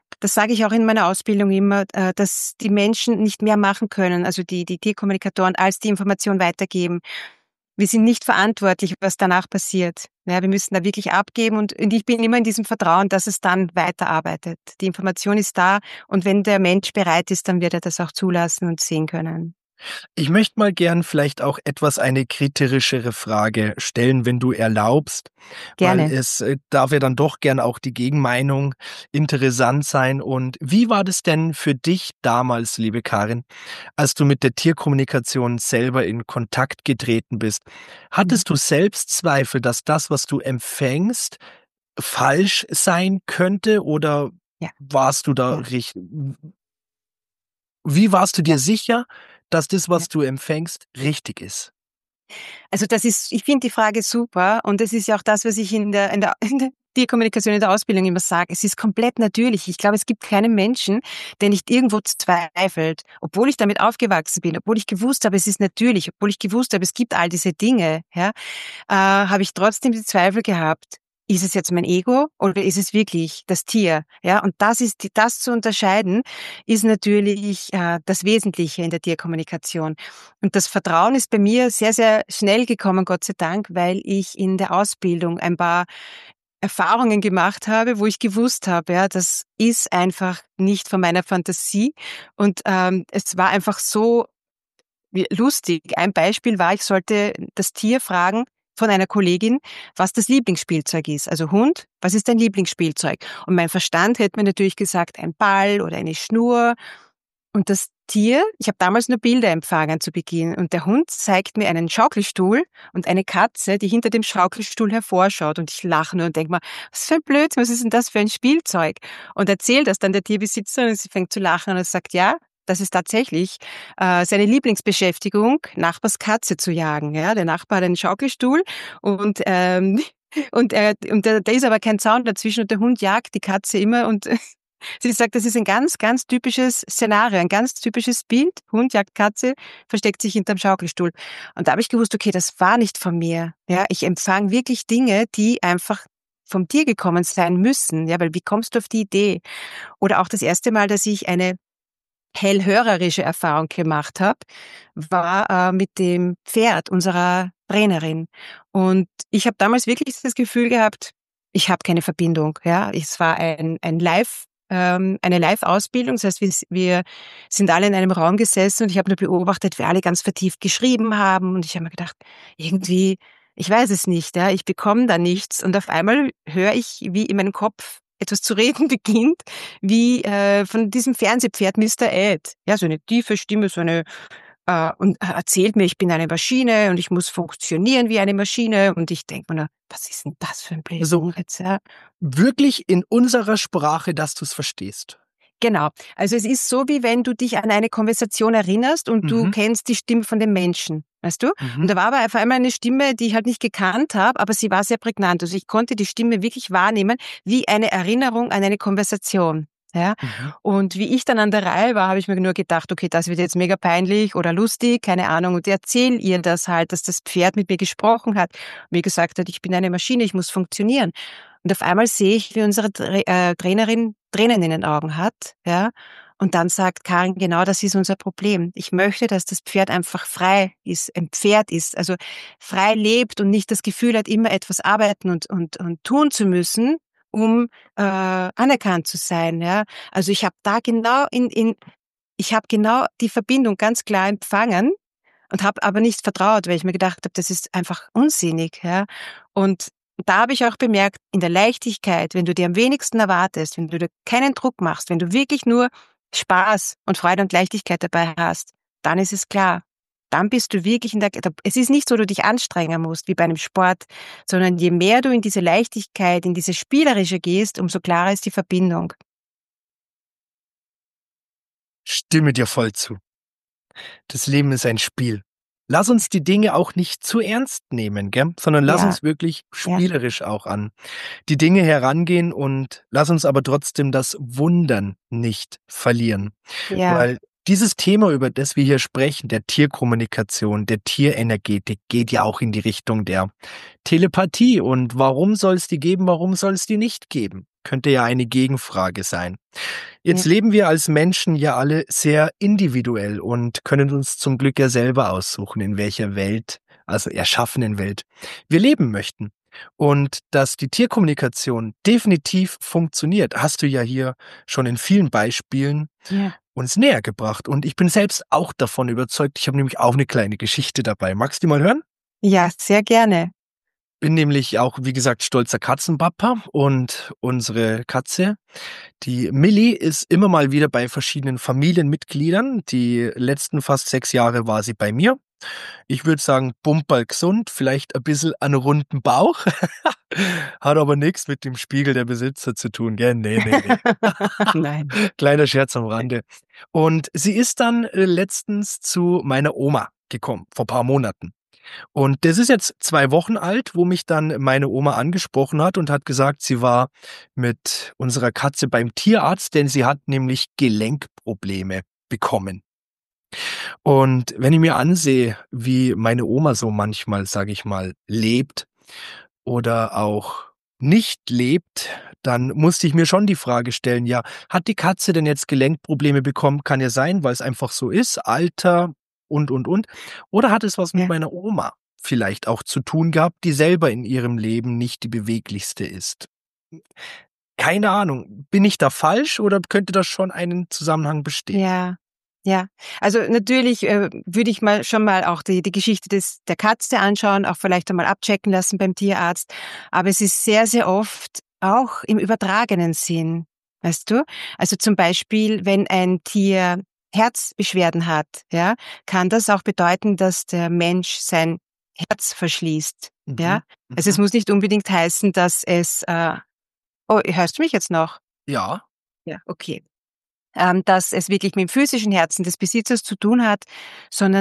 Das sage ich auch in meiner Ausbildung immer, dass die Menschen nicht mehr machen können, also die Tierkommunikatoren, als die Information weitergeben. Wir sind nicht verantwortlich, was danach passiert. Ja, wir müssen da wirklich abgeben und ich bin immer in diesem Vertrauen, dass es dann weiterarbeitet. Die Information ist da und wenn der Mensch bereit ist, dann wird er das auch zulassen und sehen können. Ich möchte mal gern vielleicht auch etwas eine kritischere Frage stellen, wenn du erlaubst, weil Gerne. es darf ja dann doch gern auch die Gegenmeinung interessant sein. Und wie war das denn für dich damals, liebe Karin, als du mit der Tierkommunikation selber in Kontakt getreten bist? Hattest du Selbstzweifel, dass das, was du empfängst, falsch sein könnte oder Ja, warst du da ja, richtig? Wie warst du dir ja, sicher, dass das, ja. was du empfängst, richtig ist? Also ich finde die Frage super und das ist ja auch das, was ich in der Tierkommunikation in der Ausbildung immer sage. Es ist komplett natürlich. Ich glaube, es gibt keinen Menschen, der nicht irgendwo zweifelt. Obwohl ich damit aufgewachsen bin, obwohl ich gewusst habe, es ist natürlich, obwohl ich gewusst habe, es gibt all diese Dinge, ja, habe ich trotzdem die Zweifel gehabt. Ist es jetzt mein Ego oder ist es wirklich das Tier? Ja, und das zu unterscheiden, ist natürlich das Wesentliche in der Tierkommunikation. Und das Vertrauen ist bei mir sehr, sehr schnell gekommen, Gott sei Dank, weil ich in der Ausbildung ein paar Erfahrungen gemacht habe, wo ich gewusst habe, ja, das ist einfach nicht von meiner Fantasie. Und es war einfach so lustig. Ein Beispiel war, ich sollte das Tier fragen von einer Kollegin, was das Lieblingsspielzeug ist. Also Hund, was ist dein Lieblingsspielzeug? Und mein Verstand hätte mir natürlich gesagt, ein Ball oder eine Schnur. Und das Tier, ich habe damals nur Bilder empfangen zu Beginn, und der Hund zeigt mir einen Schaukelstuhl und eine Katze, die hinter dem Schaukelstuhl hervorschaut, und ich lache nur und denke mir, was für ein Blödsinn, was ist denn das für ein Spielzeug? Und erzählt das dann der Tierbesitzer und sie fängt zu lachen und sagt, ja, das ist tatsächlich seine Lieblingsbeschäftigung, Nachbars Katze zu jagen. Ja, der Nachbar hat einen Schaukelstuhl und da ist aber kein Zaun dazwischen und der Hund jagt die Katze immer und sie sagt, das ist ein ganz, ganz typisches Szenario, ein ganz typisches Bild. Hund jagt Katze, versteckt sich hinterm Schaukelstuhl. Und da habe ich gewusst, okay, das war nicht von mir. Ja, ich empfange wirklich Dinge, die einfach vom Tier gekommen sein müssen. Ja, weil wie kommst du auf die Idee? Oder auch das erste Mal, dass ich eine hellhörerische Erfahrung gemacht habe, war mit dem Pferd unserer Trainerin. Und ich habe damals wirklich das Gefühl gehabt, ich habe keine Verbindung. Ja, es war eine Live-Ausbildung. Das heißt, wir sind alle in einem Raum gesessen und ich habe nur beobachtet, wie alle ganz vertieft geschrieben haben. Und ich habe mir gedacht, irgendwie, ich weiß es nicht. Ja, ich bekomme da nichts. Und auf einmal höre ich, wie in meinem Kopf etwas zu reden beginnt, wie von diesem Fernsehpferd Mr. Ed. Ja, so eine tiefe Stimme, und erzählt mir, ich bin eine Maschine und ich muss funktionieren wie eine Maschine. Und ich denke mir, was ist denn das für ein Also Blödsinn jetzt? Ja? wirklich in unserer Sprache, dass du es verstehst. Genau. Also es ist so, wie wenn du dich an eine Konversation erinnerst und du Mhm, kennst die Stimme von dem Menschen, weißt du? mhm, Und da war aber auf einmal eine Stimme, die ich halt nicht gekannt habe, aber sie war sehr prägnant. Also ich konnte die Stimme wirklich wahrnehmen wie eine Erinnerung an eine Konversation. Ja, mhm. und wie ich dann an der Reihe war, habe ich mir nur gedacht, okay, das wird jetzt mega peinlich oder lustig, keine Ahnung. Und erzähl ihr das halt, dass das Pferd mit mir gesprochen hat, mir gesagt hat, ich bin eine Maschine, ich muss funktionieren. Und auf einmal sehe ich, wie unsere Trainerin Tränen in den Augen hat, ja. Und dann sagt Karin, genau das ist unser Problem. Ich möchte, dass das Pferd einfach frei ist, ein Pferd ist, also frei lebt und nicht das Gefühl hat, immer etwas arbeiten und tun zu müssen, um anerkannt zu sein, ja. Also ich habe da genau ich habe genau die Verbindung ganz klar empfangen und habe aber nicht vertraut, weil ich mir gedacht habe, das ist einfach unsinnig, ja. Und da habe ich auch bemerkt, in der Leichtigkeit, wenn du dir am wenigsten erwartest, wenn du dir keinen Druck machst, wenn du wirklich nur Spaß und Freude und Leichtigkeit dabei hast, dann ist es klar. Dann bist du wirklich es ist nicht so, dass du dich anstrengen musst, wie bei einem Sport, sondern je mehr du in diese Leichtigkeit, in diese Spielerische gehst, umso klarer ist die Verbindung. Stimme dir voll zu. Das Leben ist ein Spiel. Lass uns die Dinge auch nicht zu ernst nehmen, gell? Sondern lass Ja, uns wirklich ja, spielerisch auch an die Dinge herangehen und lass uns aber trotzdem das Wundern nicht verlieren. ja, Weil dieses Thema, über das wir hier sprechen, der Tierkommunikation, der Tierenergetik, geht ja auch in die Richtung der Telepathie. Und warum soll es die geben, warum soll es die nicht geben? Könnte ja eine Gegenfrage sein. Jetzt Ja. leben wir als Menschen ja alle sehr individuell und können uns zum Glück ja selber aussuchen, in welcher Welt, also erschaffenen Welt, wir leben möchten. Und dass die Tierkommunikation definitiv funktioniert, hast du ja hier schon in vielen Beispielen Ja. uns näher gebracht. Und ich bin selbst auch davon überzeugt. Ich habe nämlich auch eine kleine Geschichte dabei. Magst du die mal hören? Ja, sehr gerne. Bin nämlich auch, wie gesagt, stolzer Katzenpapa und unsere Katze, die Millie, ist immer mal wieder bei verschiedenen Familienmitgliedern. Die letzten fast 6 Jahre war sie bei mir. Ich würde sagen, bumperl gesund, vielleicht ein bisschen einen runden Bauch. Hat aber nichts mit dem Spiegel der Besitzer zu tun, gell? Ne. Nein. Kleiner Scherz am Rande. Und sie ist dann letztens zu meiner Oma gekommen, vor paar Monaten. Und das ist jetzt 2 Wochen alt, wo mich dann meine Oma angesprochen hat und hat gesagt, sie war mit unserer Katze beim Tierarzt, denn sie hat nämlich Gelenkprobleme bekommen. Und wenn ich mir ansehe, wie meine Oma so manchmal, sage ich mal, lebt oder auch nicht lebt, dann musste ich mir schon die Frage stellen, ja, hat die Katze denn jetzt Gelenkprobleme bekommen? Kann ja sein, weil es einfach so ist, Alter und. Oder hat es was mit Ja. meiner Oma vielleicht auch zu tun gehabt, die selber in ihrem Leben nicht die beweglichste ist? Keine Ahnung. Bin ich da falsch oder könnte das schon einen Zusammenhang bestehen? Ja, ja. Also natürlich würde ich schon mal auch die Geschichte der Katze anschauen, auch vielleicht einmal abchecken lassen beim Tierarzt. Aber es ist sehr, sehr oft auch im übertragenen Sinn, weißt du? Also zum Beispiel, wenn ein Tier Herzbeschwerden hat, ja, kann das auch bedeuten, dass der Mensch sein Herz verschließt, Mhm, ja. Also es mhm. muss nicht unbedingt heißen, dass oh, hörst du mich jetzt noch? Ja. Ja, okay. Dass es wirklich mit dem physischen Herzen des Besitzers zu tun hat, sondern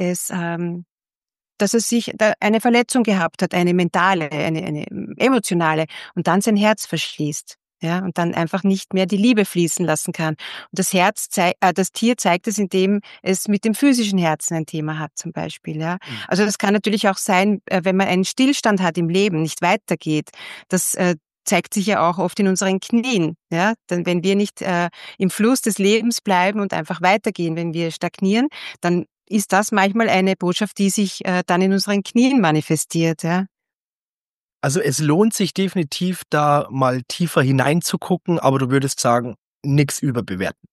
dass er sich da eine Verletzung gehabt hat, eine mentale, eine emotionale und dann sein Herz verschließt, ja, und dann einfach nicht mehr die Liebe fließen lassen kann. Und das Tier zeigt es, indem es mit dem physischen Herzen ein Thema hat zum Beispiel, ja. Mhm. Also das kann natürlich auch sein, wenn man einen Stillstand hat im Leben, nicht weitergeht. Das zeigt sich ja auch oft in unseren Knien, ja. Denn wenn wir nicht im Fluss des Lebens bleiben und einfach weitergehen, wenn wir stagnieren, dann ist das manchmal eine Botschaft, die sich dann in unseren Knien manifestiert, ja. Also, es lohnt sich definitiv, da mal tiefer hineinzugucken, aber du würdest sagen, nix überbewerten.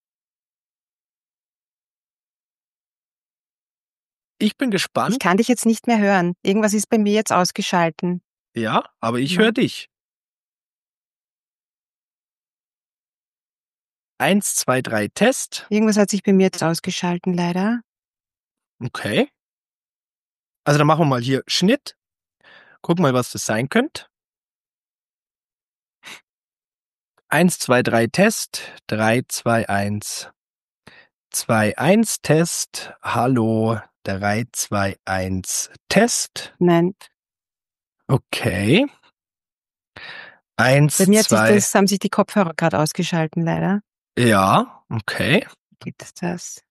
Ich bin Ich gespannt. kann dich jetzt nicht mehr hören. Irgendwas ist bei mir jetzt ausgeschalten. Ja, aber ich höre Ja. dich. 1, 2, 3, Test. Irgendwas hat sich bei mir jetzt ausgeschalten, leider. Okay. Also, dann machen wir mal hier Schnitt. Gucken mal, was das sein könnte. 1, 2, 3, Test. 3, 2, 1. 2, 1, Test. Hallo. 3, 2, 1, Test. Nein, Okay. bei 1, mir 2. haben sich die Kopfhörer gerade ausgeschalten, leider. Ja, okay. Gibt es das?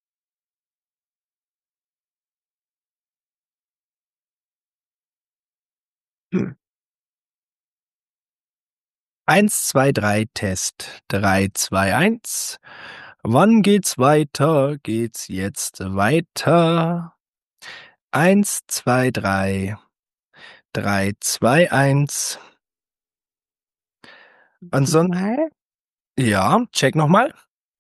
Hm. 1, 2, 3, Test. 3, 2, 1. Wann geht's weiter? Geht's jetzt weiter? 1, 2, 3. 3, 2, 1. Ansonsten, Nochmal. ja, check nochmal.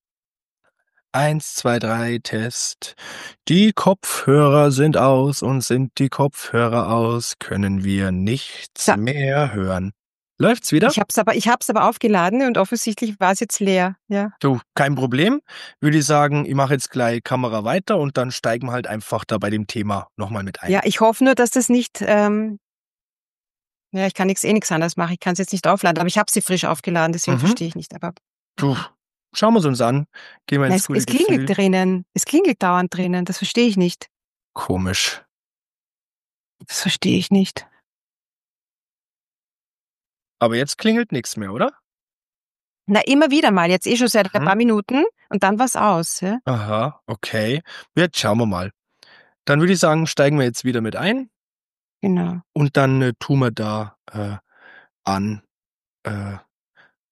1, 2, 3, Test. Die Kopfhörer sind aus und sind die Kopfhörer aus, können wir nichts So, mehr hören. Läuft's wieder? ich hab's aber aufgeladen und offensichtlich war es jetzt leer, ja. Du, kein Problem. Würde ich sagen, ich mache jetzt gleich Kamera weiter und dann steigen wir halt einfach da bei dem Thema nochmal mit ein. Ja, ich hoffe nur, dass das nicht ja, ich kann nix anderes machen. Ich kann es jetzt nicht aufladen, aber ich habe sie frisch aufgeladen, deswegen Mhm. verstehe ich nicht. Aber Du, schauen wir uns an. Gehen wir na, ins gute es klingelt Gefühl. drinnen. Es klingelt dauernd drinnen. Das verstehe ich nicht. Komisch. Das verstehe ich nicht. Aber jetzt klingelt nichts mehr, oder? Na, immer wieder mal. Jetzt schon seit ein Mhm. paar Minuten und dann war's aus. Ja? Aha, okay. Jetzt schauen wir mal. Dann würde ich sagen, steigen wir jetzt wieder mit ein Genau. und dann tun wir da an. Äh,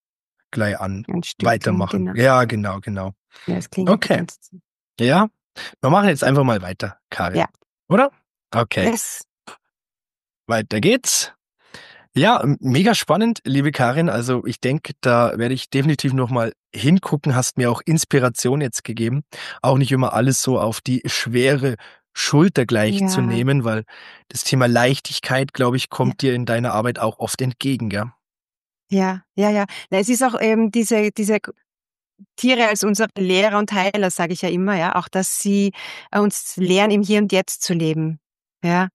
gleich an. Ein Stückchen, Weitermachen. genau. Ja, genau. Ja, es klingelt die Okay. ganze Zeit. Ja, wir machen jetzt einfach mal weiter, Karin. Ja. Oder? Okay, Yes. weiter geht's. Ja, mega spannend, liebe Karin. Also ich denke, da werde ich definitiv nochmal hingucken. Hast mir auch Inspiration jetzt gegeben. Auch nicht immer alles so auf die schwere Schulter gleich zu Ja, nehmen, weil das Thema Leichtigkeit, glaube ich, ja, kommt dir in deiner Arbeit auch oft entgegen, gell? ja. Na, es ist auch diese Tiere als unsere Lehrer und Heiler, sage ich ja immer, ja, auch dass sie uns lehren, im Hier und Jetzt zu leben. Ja,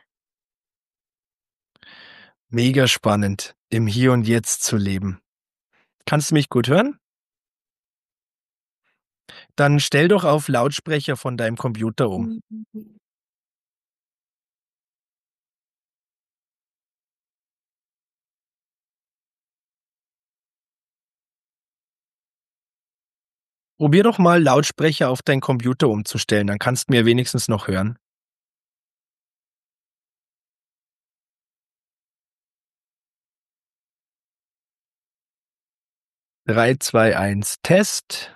Mega spannend, im Hier und Jetzt zu leben. Kannst du mich gut hören? Dann stell doch auf Lautsprecher von deinem Computer um. Probier doch mal Lautsprecher auf deinen Computer umzustellen, dann kannst du mir wenigstens noch hören. 3, 2, 1, Test.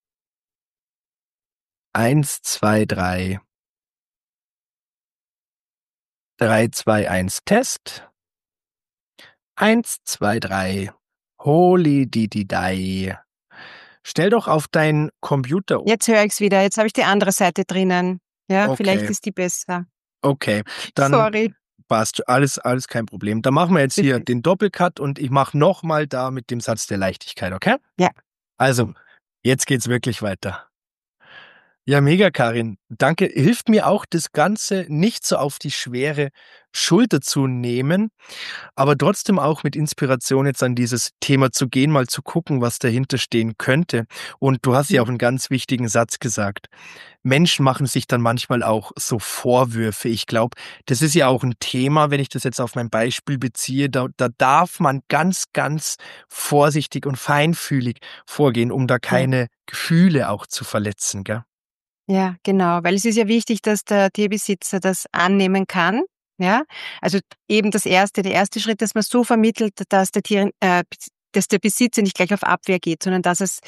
1, 2, 3. 3, 2, 1, Test. 1, 2, 3. Holy didi dai. Stell doch auf deinen Computer um. jetzt höre ich's wieder. Jetzt habe ich die andere Seite drinnen. Ja, vielleicht Okay, ist die besser. okay. Dann Sorry. passt. Alles kein Problem. Dann machen wir jetzt hier Bitte. den Doppelcut und ich mache nochmal da mit dem Satz der Leichtigkeit, okay? Ja. Also, jetzt geht's wirklich weiter. Ja, mega, Karin. Danke. Hilft mir auch, das Ganze nicht so auf die schwere Schulter zu nehmen, aber trotzdem auch mit Inspiration jetzt an dieses Thema zu gehen, mal zu gucken, was dahinter stehen könnte. Und du hast ja auch einen ganz wichtigen Satz gesagt. Menschen machen sich dann manchmal auch so Vorwürfe. Ich glaube, das ist ja auch ein Thema, wenn ich das jetzt auf mein Beispiel beziehe, da darf man ganz vorsichtig und feinfühlig vorgehen, um da Ja. keine Gefühle auch zu verletzen, gell? Ja, genau, weil es ist ja wichtig, dass der Tierbesitzer das annehmen kann, ja? Also eben der erste Schritt, dass man so vermittelt, dass dass der Besitzer nicht gleich auf Abwehr geht, sondern dass es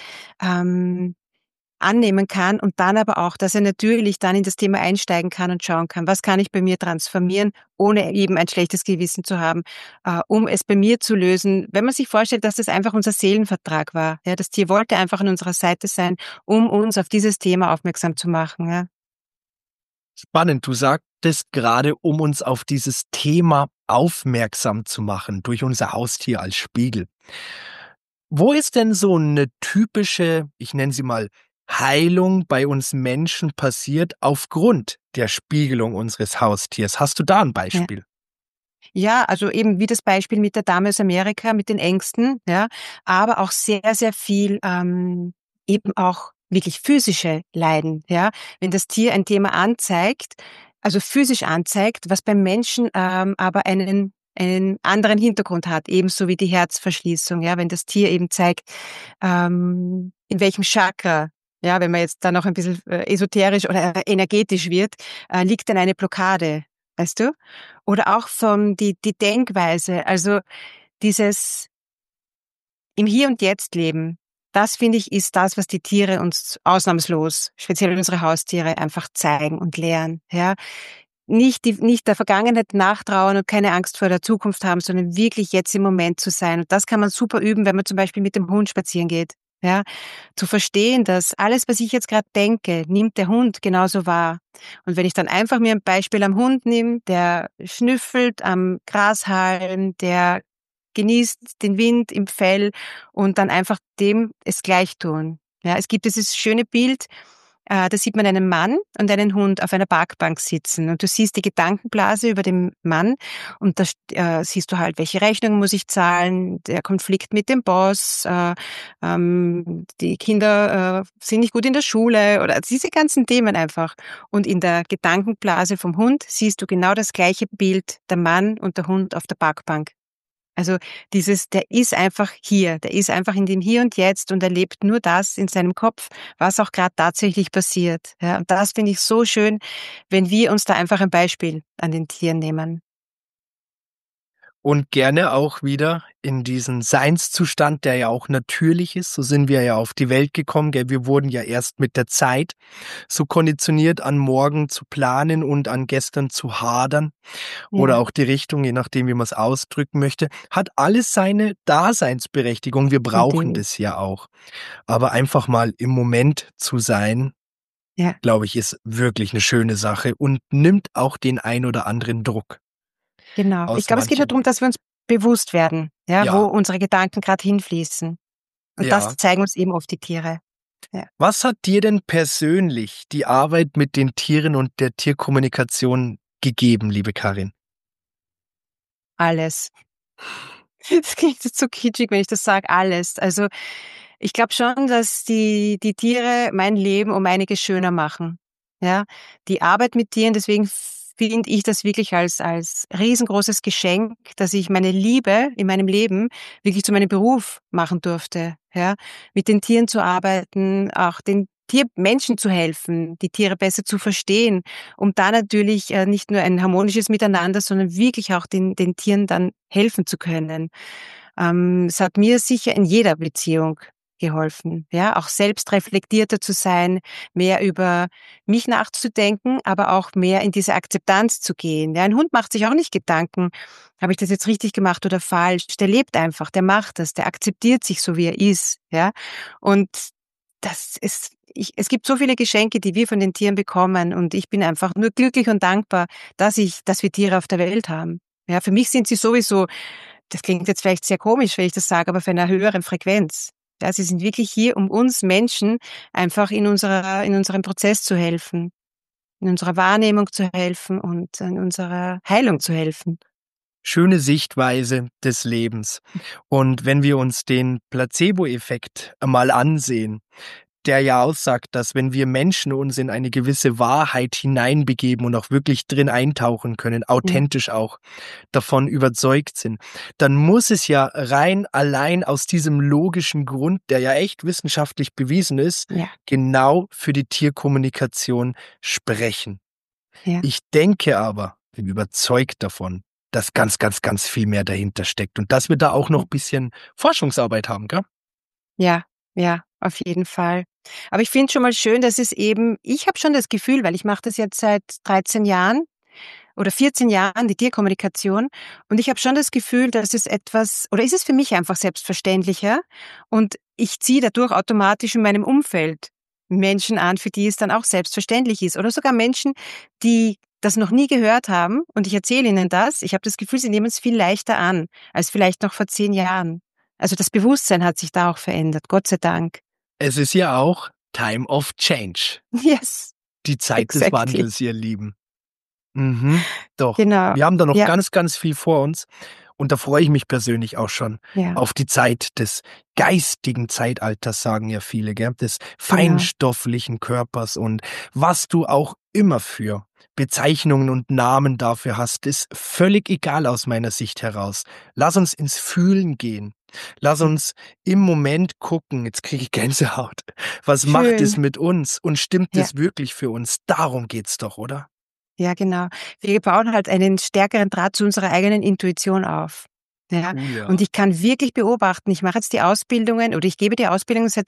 annehmen kann und dann aber auch, dass er natürlich dann in das Thema einsteigen kann und schauen kann, was kann ich bei mir transformieren, ohne eben ein schlechtes Gewissen zu haben, um es bei mir zu lösen. Wenn man sich vorstellt, dass das einfach unser Seelenvertrag war, ja, das Tier wollte einfach an unserer Seite sein, um uns auf dieses Thema aufmerksam zu machen, ja. Spannend, du sagtest gerade, um uns auf dieses Thema aufmerksam zu machen, durch unser Haustier als Spiegel. Wo ist denn so eine typische, ich nenne sie mal, Heilung bei uns Menschen passiert aufgrund der Spiegelung unseres Haustiers? Hast du da ein Ja. Beispiel? Ja, also eben wie das Beispiel mit der Dame aus Amerika, mit den Ängsten, ja, aber auch sehr viel eben auch wirklich physische Leiden, ja. Wenn das Tier ein Thema anzeigt, also physisch anzeigt, was beim Menschen aber einen anderen Hintergrund hat, ebenso wie die Herzverschließung, ja, wenn das Tier eben zeigt, in welchem Chakra, ja, wenn man jetzt da noch ein bisschen esoterisch oder energetisch wird, liegt dann eine Blockade, weißt du? Oder auch die Denkweise, also dieses im Hier und Jetzt leben, das finde ich, ist das, was die Tiere uns ausnahmslos, speziell unsere Haustiere, einfach zeigen und lehren, ja. Nicht der Vergangenheit nachtrauern und keine Angst vor der Zukunft haben, sondern wirklich jetzt im Moment zu sein. Und das kann man super üben, wenn man zum Beispiel mit dem Hund spazieren geht, ja. Zu verstehen, dass alles, was ich jetzt gerade denke, nimmt der Hund genauso wahr. Und wenn ich dann einfach mir ein Beispiel am Hund nehme, der schnüffelt am Grashalm, der genießt den Wind im Fell und dann einfach dem es gleich tun. Ja, es gibt dieses schöne Bild, da sieht man einen Mann und einen Hund auf einer Parkbank sitzen und du siehst die Gedankenblase über dem Mann und da siehst du halt, welche Rechnungen muss ich zahlen, der Konflikt mit dem Boss, die Kinder sind nicht gut in der Schule oder diese ganzen Themen einfach. Und in der Gedankenblase vom Hund siehst du genau das gleiche Bild, der Mann und der Hund auf der Parkbank. Also der ist einfach hier, der ist einfach in dem Hier und Jetzt und erlebt nur das in seinem Kopf, was auch gerade tatsächlich passiert. Ja, und das finde ich so schön, wenn wir uns da einfach ein Beispiel an den Tieren nehmen. Und gerne auch wieder in diesen Seinszustand, der ja auch natürlich ist. So sind wir ja auf die Welt gekommen, gell? Wir wurden ja erst mit der Zeit so konditioniert, an morgen zu planen und an gestern zu hadern oder Ja, auch die Richtung, je nachdem, wie man es ausdrücken möchte, hat alles seine Daseinsberechtigung. Wir brauchen natürlich. das ja auch. Aber einfach mal im Moment zu sein, Ja, glaube ich, ist wirklich eine schöne Sache und nimmt auch den ein oder anderen Druck genau. Ich aus glaube, es geht nur manchen. darum, dass wir uns bewusst werden, ja, wo Ja, unsere Gedanken gerade hinfließen. Und das ja. zeigen uns eben oft die Tiere. Ja, Was hat dir denn persönlich die Arbeit mit den Tieren und der Tierkommunikation gegeben, liebe Karin? alles. Das klingt jetzt so kitschig, wenn ich das sage, alles. Also, ich glaube schon, dass die Tiere mein Leben um einiges schöner machen. Ja, die Arbeit mit Tieren, deswegen finde ich das wirklich als riesengroßes Geschenk, dass ich meine Liebe in meinem Leben wirklich zu meinem Beruf machen durfte. Ja, mit den Tieren zu arbeiten, auch den Tiermenschen zu helfen, die Tiere besser zu verstehen, um da natürlich nicht nur ein harmonisches Miteinander, sondern wirklich auch den Tieren dann helfen zu können. Es hat mir sicher in jeder Beziehung geholfen, ja, auch selbst reflektierter zu sein, mehr über mich nachzudenken, aber auch mehr in diese Akzeptanz zu gehen. Ja, ein Hund macht sich auch nicht Gedanken, habe ich das jetzt richtig gemacht oder falsch? Der lebt einfach, der macht das, der akzeptiert sich so, wie er ist, ja. Und es gibt so viele Geschenke, die wir von den Tieren bekommen und ich bin einfach nur glücklich und dankbar, dass wir Tiere auf der Welt haben. Ja, für mich sind sie sowieso, das klingt jetzt vielleicht sehr komisch, wenn ich das sage, aber auf einer höheren Frequenz. Ja, sie sind wirklich hier, um uns Menschen einfach in unserem Prozess zu helfen, in unserer Wahrnehmung zu helfen und in unserer Heilung zu helfen. Schöne Sichtweise des Lebens. Und wenn wir uns den Placebo-Effekt mal ansehen, der ja aussagt, dass wenn wir Menschen uns in eine gewisse Wahrheit hineinbegeben und auch wirklich drin eintauchen können, Ja, authentisch auch davon überzeugt sind, dann muss es ja rein allein aus diesem logischen Grund, der ja echt wissenschaftlich bewiesen ist, ja, genau für die Tierkommunikation sprechen. ja, Ich denke aber, bin überzeugt davon, dass ganz, ganz, ganz viel mehr dahinter steckt und dass wir da auch noch ja. ein bisschen Forschungsarbeit haben, gell? Ja, ja, auf jeden Fall. Aber ich finde schon mal schön, dass es eben, ich habe schon das Gefühl, weil ich mache das jetzt seit 13 Jahren oder 14 Jahren, die Tierkommunikation, und ich habe schon das Gefühl, dass es etwas, oder ist es für mich einfach selbstverständlicher und ich ziehe dadurch automatisch in meinem Umfeld Menschen an, für die es dann auch selbstverständlich ist, oder sogar Menschen, die das noch nie gehört haben und ich erzähle ihnen das. Ich habe das Gefühl, sie nehmen es viel leichter an als vielleicht noch vor 10 Jahren. Also das Bewusstsein hat sich da auch verändert, Gott sei Dank. Es ist ja auch Time of Change, Yes, die Zeit des exactly. Wandels, ihr Lieben. Mhm, doch. Genau. Wir haben da noch Ja, ganz, ganz viel vor uns und da freue ich mich persönlich auch schon ja, auf die Zeit des geistigen Zeitalters, sagen ja viele, gell? Des genau. feinstofflichen Körpers und was du auch immer für Bezeichnungen und Namen dafür hast, ist völlig egal aus meiner Sicht heraus. Lass uns ins Fühlen gehen. Lass Ja. uns im Moment gucken. Jetzt kriege ich Gänsehaut. Was macht es Schön. mit uns und stimmt Ja. es wirklich für uns? Darum geht's doch, oder? Ja, genau. Wir bauen halt einen stärkeren Draht zu unserer eigenen Intuition auf. Ja, Cool, und ja. ich kann wirklich beobachten, ich mache jetzt die Ausbildungen oder ich gebe die Ausbildung seit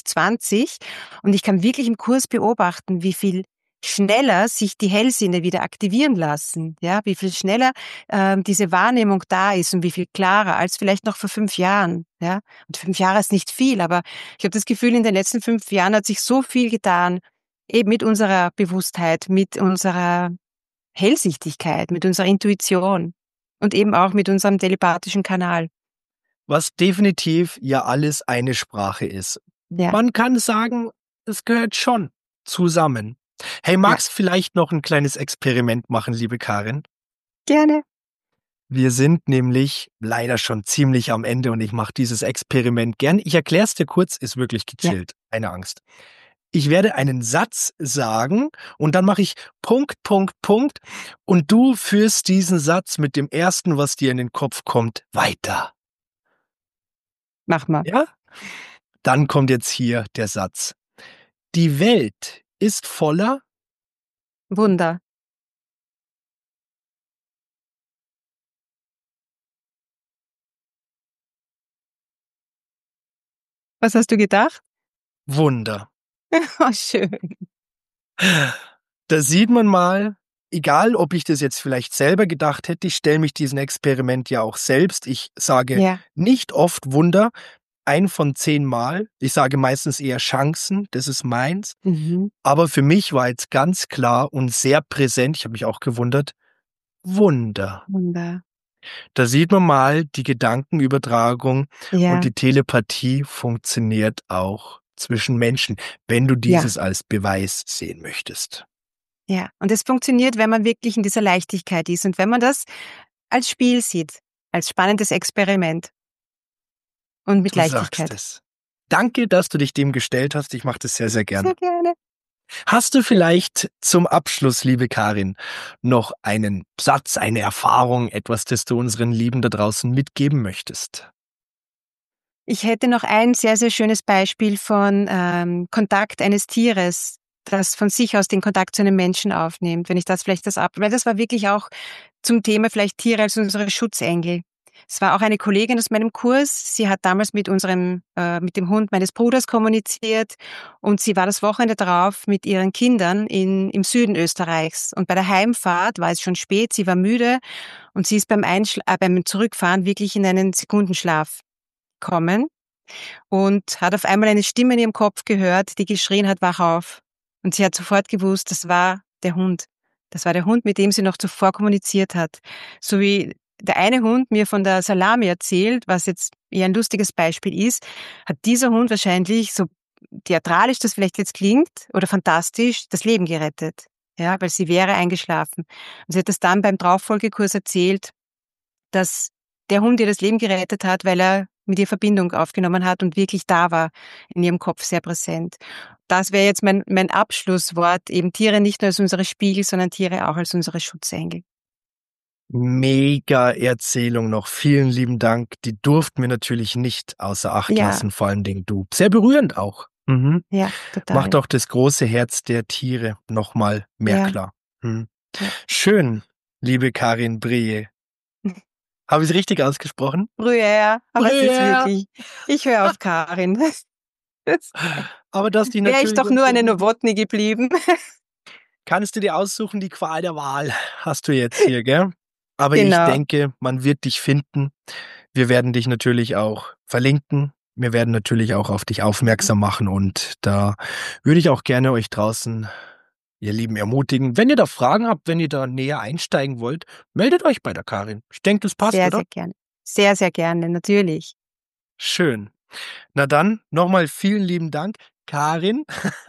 2020 und ich kann wirklich im Kurs beobachten, wie viel schneller sich die Hellsinne wieder aktivieren lassen, ja, wie viel schneller diese Wahrnehmung da ist und wie viel klarer als vielleicht noch vor 5 Jahren, ja. Und 5 Jahre ist nicht viel, aber ich habe das Gefühl, in den letzten 5 Jahren hat sich so viel getan, eben mit unserer Bewusstheit, mit unserer Hellsichtigkeit, mit unserer Intuition und eben auch mit unserem telepathischen Kanal. Was definitiv ja alles eine Sprache ist. Ja, Man kann sagen, es gehört schon zusammen. Hey, ja, magst vielleicht noch ein kleines Experiment machen, liebe Karin? gerne. Wir sind nämlich leider schon ziemlich am Ende und ich mache dieses Experiment gern. Ich erkläre es dir kurz, ist wirklich Ja, gechillt. Keine Angst. Ich werde einen Satz sagen und dann mache ich Punkt, Punkt, Punkt und du führst diesen Satz mit dem ersten, was dir in den Kopf kommt, weiter. mach mal. Ja? Dann kommt jetzt hier der Satz. Die Welt ist voller Wunder. Was hast du gedacht? Wunder. Oh, schön. Da sieht man mal, egal ob ich das jetzt vielleicht selber gedacht hätte, ich stelle mich diesem Experiment ja auch selbst. Ich sage Ja. nicht oft Wunder, 1 von 10 Mal. Ich sage meistens eher Chancen, das ist meins. Mhm. Aber für mich war jetzt ganz klar und sehr präsent, ich habe mich auch gewundert, Wunder. Wunder. Da sieht man mal, die Gedankenübertragung und Ja. die Telepathie funktioniert auch zwischen Menschen, wenn du Ja. dieses als Beweis sehen möchtest. Ja. Und es funktioniert, wenn man wirklich in dieser Leichtigkeit ist und wenn man das als Spiel sieht, als spannendes Experiment und mit Du sagst Leichtigkeit. es. Danke, dass du dich dem gestellt hast. Ich mache das sehr, sehr gern. Sehr gerne. Hast du vielleicht zum Abschluss, liebe Karin, noch einen Satz, eine Erfahrung, etwas, das du unseren Lieben da draußen mitgeben möchtest? Ich hätte noch ein sehr, sehr schönes Beispiel von Kontakt eines Tieres, das von sich aus den Kontakt zu einem Menschen aufnimmt, wenn ich das vielleicht weil das war wirklich auch zum Thema vielleicht Tiere als unsere Schutzengel. Es war auch eine Kollegin aus meinem Kurs. Sie hat damals mit mit dem Hund meines Bruders kommuniziert und sie war das Wochenende darauf mit ihren Kindern im Süden Österreichs. Und bei der Heimfahrt war es schon spät, sie war müde und sie ist beim Zurückfahren wirklich in einen Sekundenschlaf gekommen und hat auf einmal eine Stimme in ihrem Kopf gehört, die geschrien hat, wach auf. Und sie hat sofort gewusst, das war der Hund. Das war der Hund, mit dem sie noch zuvor kommuniziert hat. So wie der eine Hund mir von der Salami erzählt, was jetzt eher ein lustiges Beispiel ist, hat dieser Hund wahrscheinlich, so theatralisch das vielleicht jetzt klingt oder fantastisch, das Leben gerettet. Ja, weil sie wäre eingeschlafen. Und sie hat das dann beim Traufolgekurs erzählt, dass der Hund ihr das Leben gerettet hat, weil er mit ihr Verbindung aufgenommen hat und wirklich da war, in ihrem Kopf sehr präsent. Das wäre jetzt mein Abschlusswort, eben Tiere nicht nur als unsere Spiegel, sondern Tiere auch als unsere Schutzengel. Mega Erzählung noch. Vielen lieben Dank. Die durften wir natürlich nicht außer Acht Ja, lassen, vor allen Dingen du. Sehr berührend auch. Mhm. ja, total. Macht auch das große Herz der Tiere nochmal mehr Ja, klar. Mhm. ja. Schön, liebe Karin Brehe. Habe ich es richtig ausgesprochen? Brühe, aber es ist Brehe! wirklich, ich höre auf Karin. Aber dass die Wäre ich natürlich doch nur eine unseren- Nowotny geblieben. Kannst du dir aussuchen, die Qual der Wahl hast du jetzt hier, gell? Aber ich Genau. denke, man wird dich finden. Wir werden dich natürlich auch verlinken. Wir werden natürlich auch auf dich aufmerksam machen und da würde ich auch gerne euch draußen, ihr Lieben, ermutigen. Wenn ihr da Fragen habt, wenn ihr da näher einsteigen wollt, meldet euch bei der Karin. Ich denke, das passt, Sehr, oder? sehr gerne. Sehr, sehr gerne, natürlich. Schön. Na dann, nochmal vielen lieben Dank, Karin,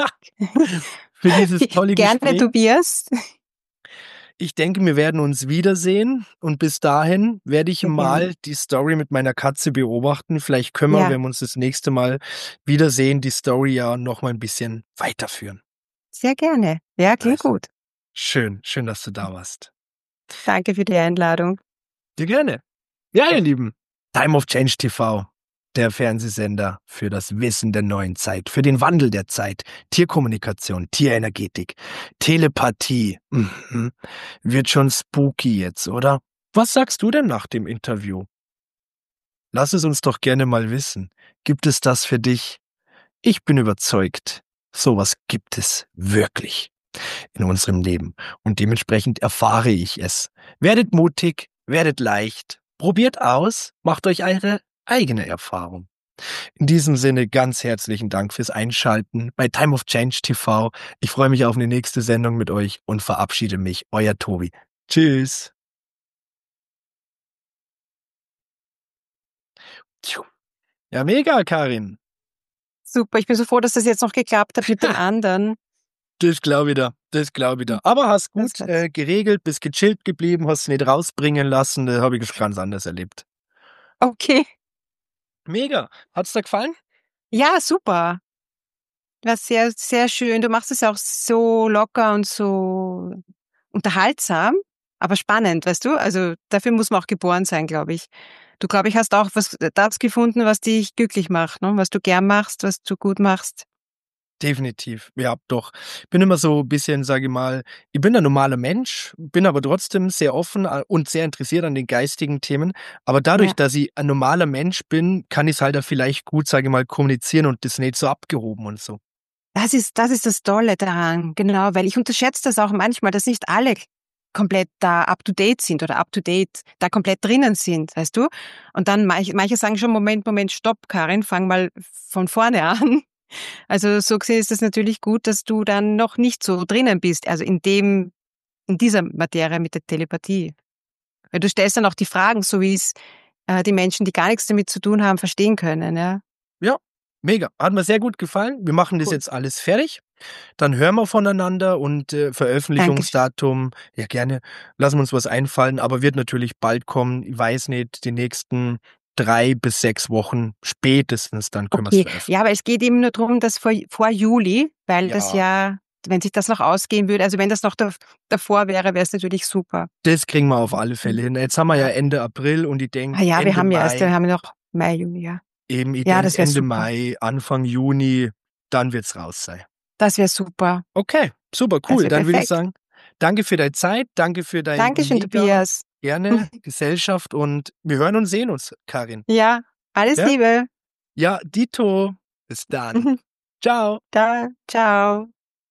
für dieses tolle Gerne, Gespräch. Tobias. Ich denke, wir werden uns wiedersehen und bis dahin werde ich Sehr mal gerne. die Story mit meiner Katze beobachten. Vielleicht können wir, Ja, wenn wir uns das nächste Mal wiedersehen, die Story ja noch mal ein bisschen weiterführen. sehr gerne. Ja, klingt Also, gut. schön, dass du da warst. Danke für die Einladung. Dir gerne. Ja, ihr Lieben, Time of Change TV, der Fernsehsender für das Wissen der neuen Zeit, für den Wandel der Zeit, Tierkommunikation, Tierenergetik, Telepathie. Mhm. Wird schon spooky jetzt, oder? Was sagst du denn nach dem Interview? Lass es uns doch gerne mal wissen. Gibt es das für dich? Ich bin überzeugt, sowas gibt es wirklich in unserem Leben und dementsprechend erfahre ich es. Werdet mutig, werdet leicht, probiert aus, macht euch eure eigene Erfahrung. In diesem Sinne ganz herzlichen Dank fürs Einschalten bei Time of Change TV. Ich freue mich auf eine nächste Sendung mit euch und verabschiede mich. Euer Tobi. Tschüss. Ja, mega, Karin. Super, ich bin so froh, dass das jetzt noch geklappt hat mit dem anderen. Das glaube ich da. Das glaube ich da. Aber hast gut Das war's. geregelt, bist gechillt geblieben, hast nicht rausbringen lassen. Das habe ich schon ganz anders erlebt. Okay. Mega. Hat's dir gefallen? Ja, super. War sehr, sehr schön. Du machst es auch so locker und so unterhaltsam, aber spannend, weißt du? Also dafür muss man auch geboren sein, glaube ich. Du, glaube ich, hast auch das gefunden, was dich glücklich macht, ne? Was du gern machst, was du gut machst. Definitiv. Ja, doch. Bin immer so ein bisschen, sage ich mal, ich bin ein normaler Mensch, bin aber trotzdem sehr offen und sehr interessiert an den geistigen Themen. Aber dadurch, Ja. dass ich ein normaler Mensch bin, kann ich's halt auch vielleicht gut, sage ich mal, kommunizieren und das nicht so abgehoben und so. Das ist das Tolle daran, genau, weil ich unterschätze das auch manchmal, dass nicht alle komplett da up to date sind oder up to date da komplett drinnen sind, weißt du? Und dann manche sagen schon, Moment, stopp, Karin, fang mal von vorne an. Also so gesehen ist es natürlich gut, dass du dann noch nicht so drinnen bist, also in dieser Materie mit der Telepathie. Weil du stellst dann auch die Fragen, so wie es die Menschen, die gar nichts damit zu tun haben, verstehen können, ja. Ja, mega. Hat mir sehr gut gefallen. Wir machen das Cool. jetzt alles fertig. Dann hören wir voneinander und Dankeschön. Veröffentlichungsdatum, ja gerne, lassen wir uns was einfallen, aber wird natürlich bald kommen. Ich weiß nicht, die nächsten 3 bis 6 Wochen spätestens, dann können wir es Okay, veröffentlichen. ja, aber es geht eben nur darum, dass vor Juli, weil das Ja, ja, wenn sich das noch ausgehen würde, also wenn das noch davor wäre, wäre es natürlich super. das kriegen wir auf alle Fälle hin. Jetzt haben wir ja Ende April und ich denke Ja, wir Ende haben ja Mai, noch Mai, Juni, ja. eben, ich Ja, denke das wäre Ende super. Mai, Anfang Juni, dann wird's raus sein. Das wäre super. Okay, super Das cool. wäre Dann würde ich perfekt. sagen, danke für deine Zeit, danke für dein Dankeschön, mega Tobias. gerne Gesellschaft und wir hören und sehen uns, Karin. Ja, alles Ja? Liebe. Ja, dito. Bis dann. Ciao. Ciao.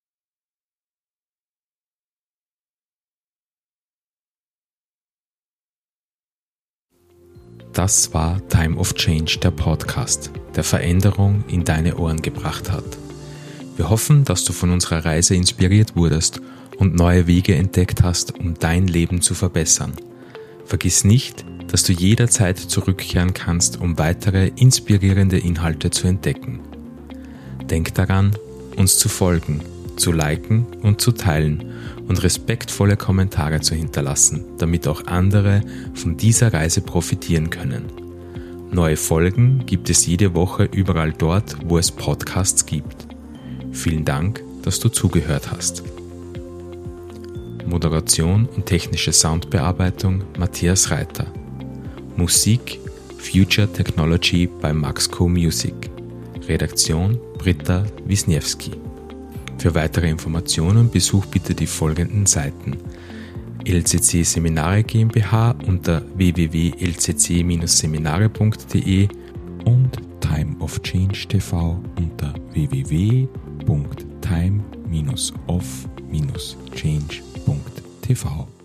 Das war Time of Change, der Podcast, der Veränderung in deine Ohren gebracht hat. Wir hoffen, dass du von unserer Reise inspiriert wurdest und neue Wege entdeckt hast, um dein Leben zu verbessern. Vergiss nicht, dass du jederzeit zurückkehren kannst, um weitere inspirierende Inhalte zu entdecken. Denk daran, uns zu folgen, zu liken und zu teilen und respektvolle Kommentare zu hinterlassen, damit auch andere von dieser Reise profitieren können. Neue Folgen gibt es jede Woche überall dort, wo es Podcasts gibt. Vielen Dank, dass du zugehört hast. Moderation und technische Soundbearbeitung Matthias Reiter. Musik Future Technology bei Maxco Music. Redaktion Britta Wisniewski. Für weitere Informationen besuch bitte die folgenden Seiten: LCC Seminare GmbH unter www.lcc-seminare.de und Time of Change TV unter www.time-of-change.tv.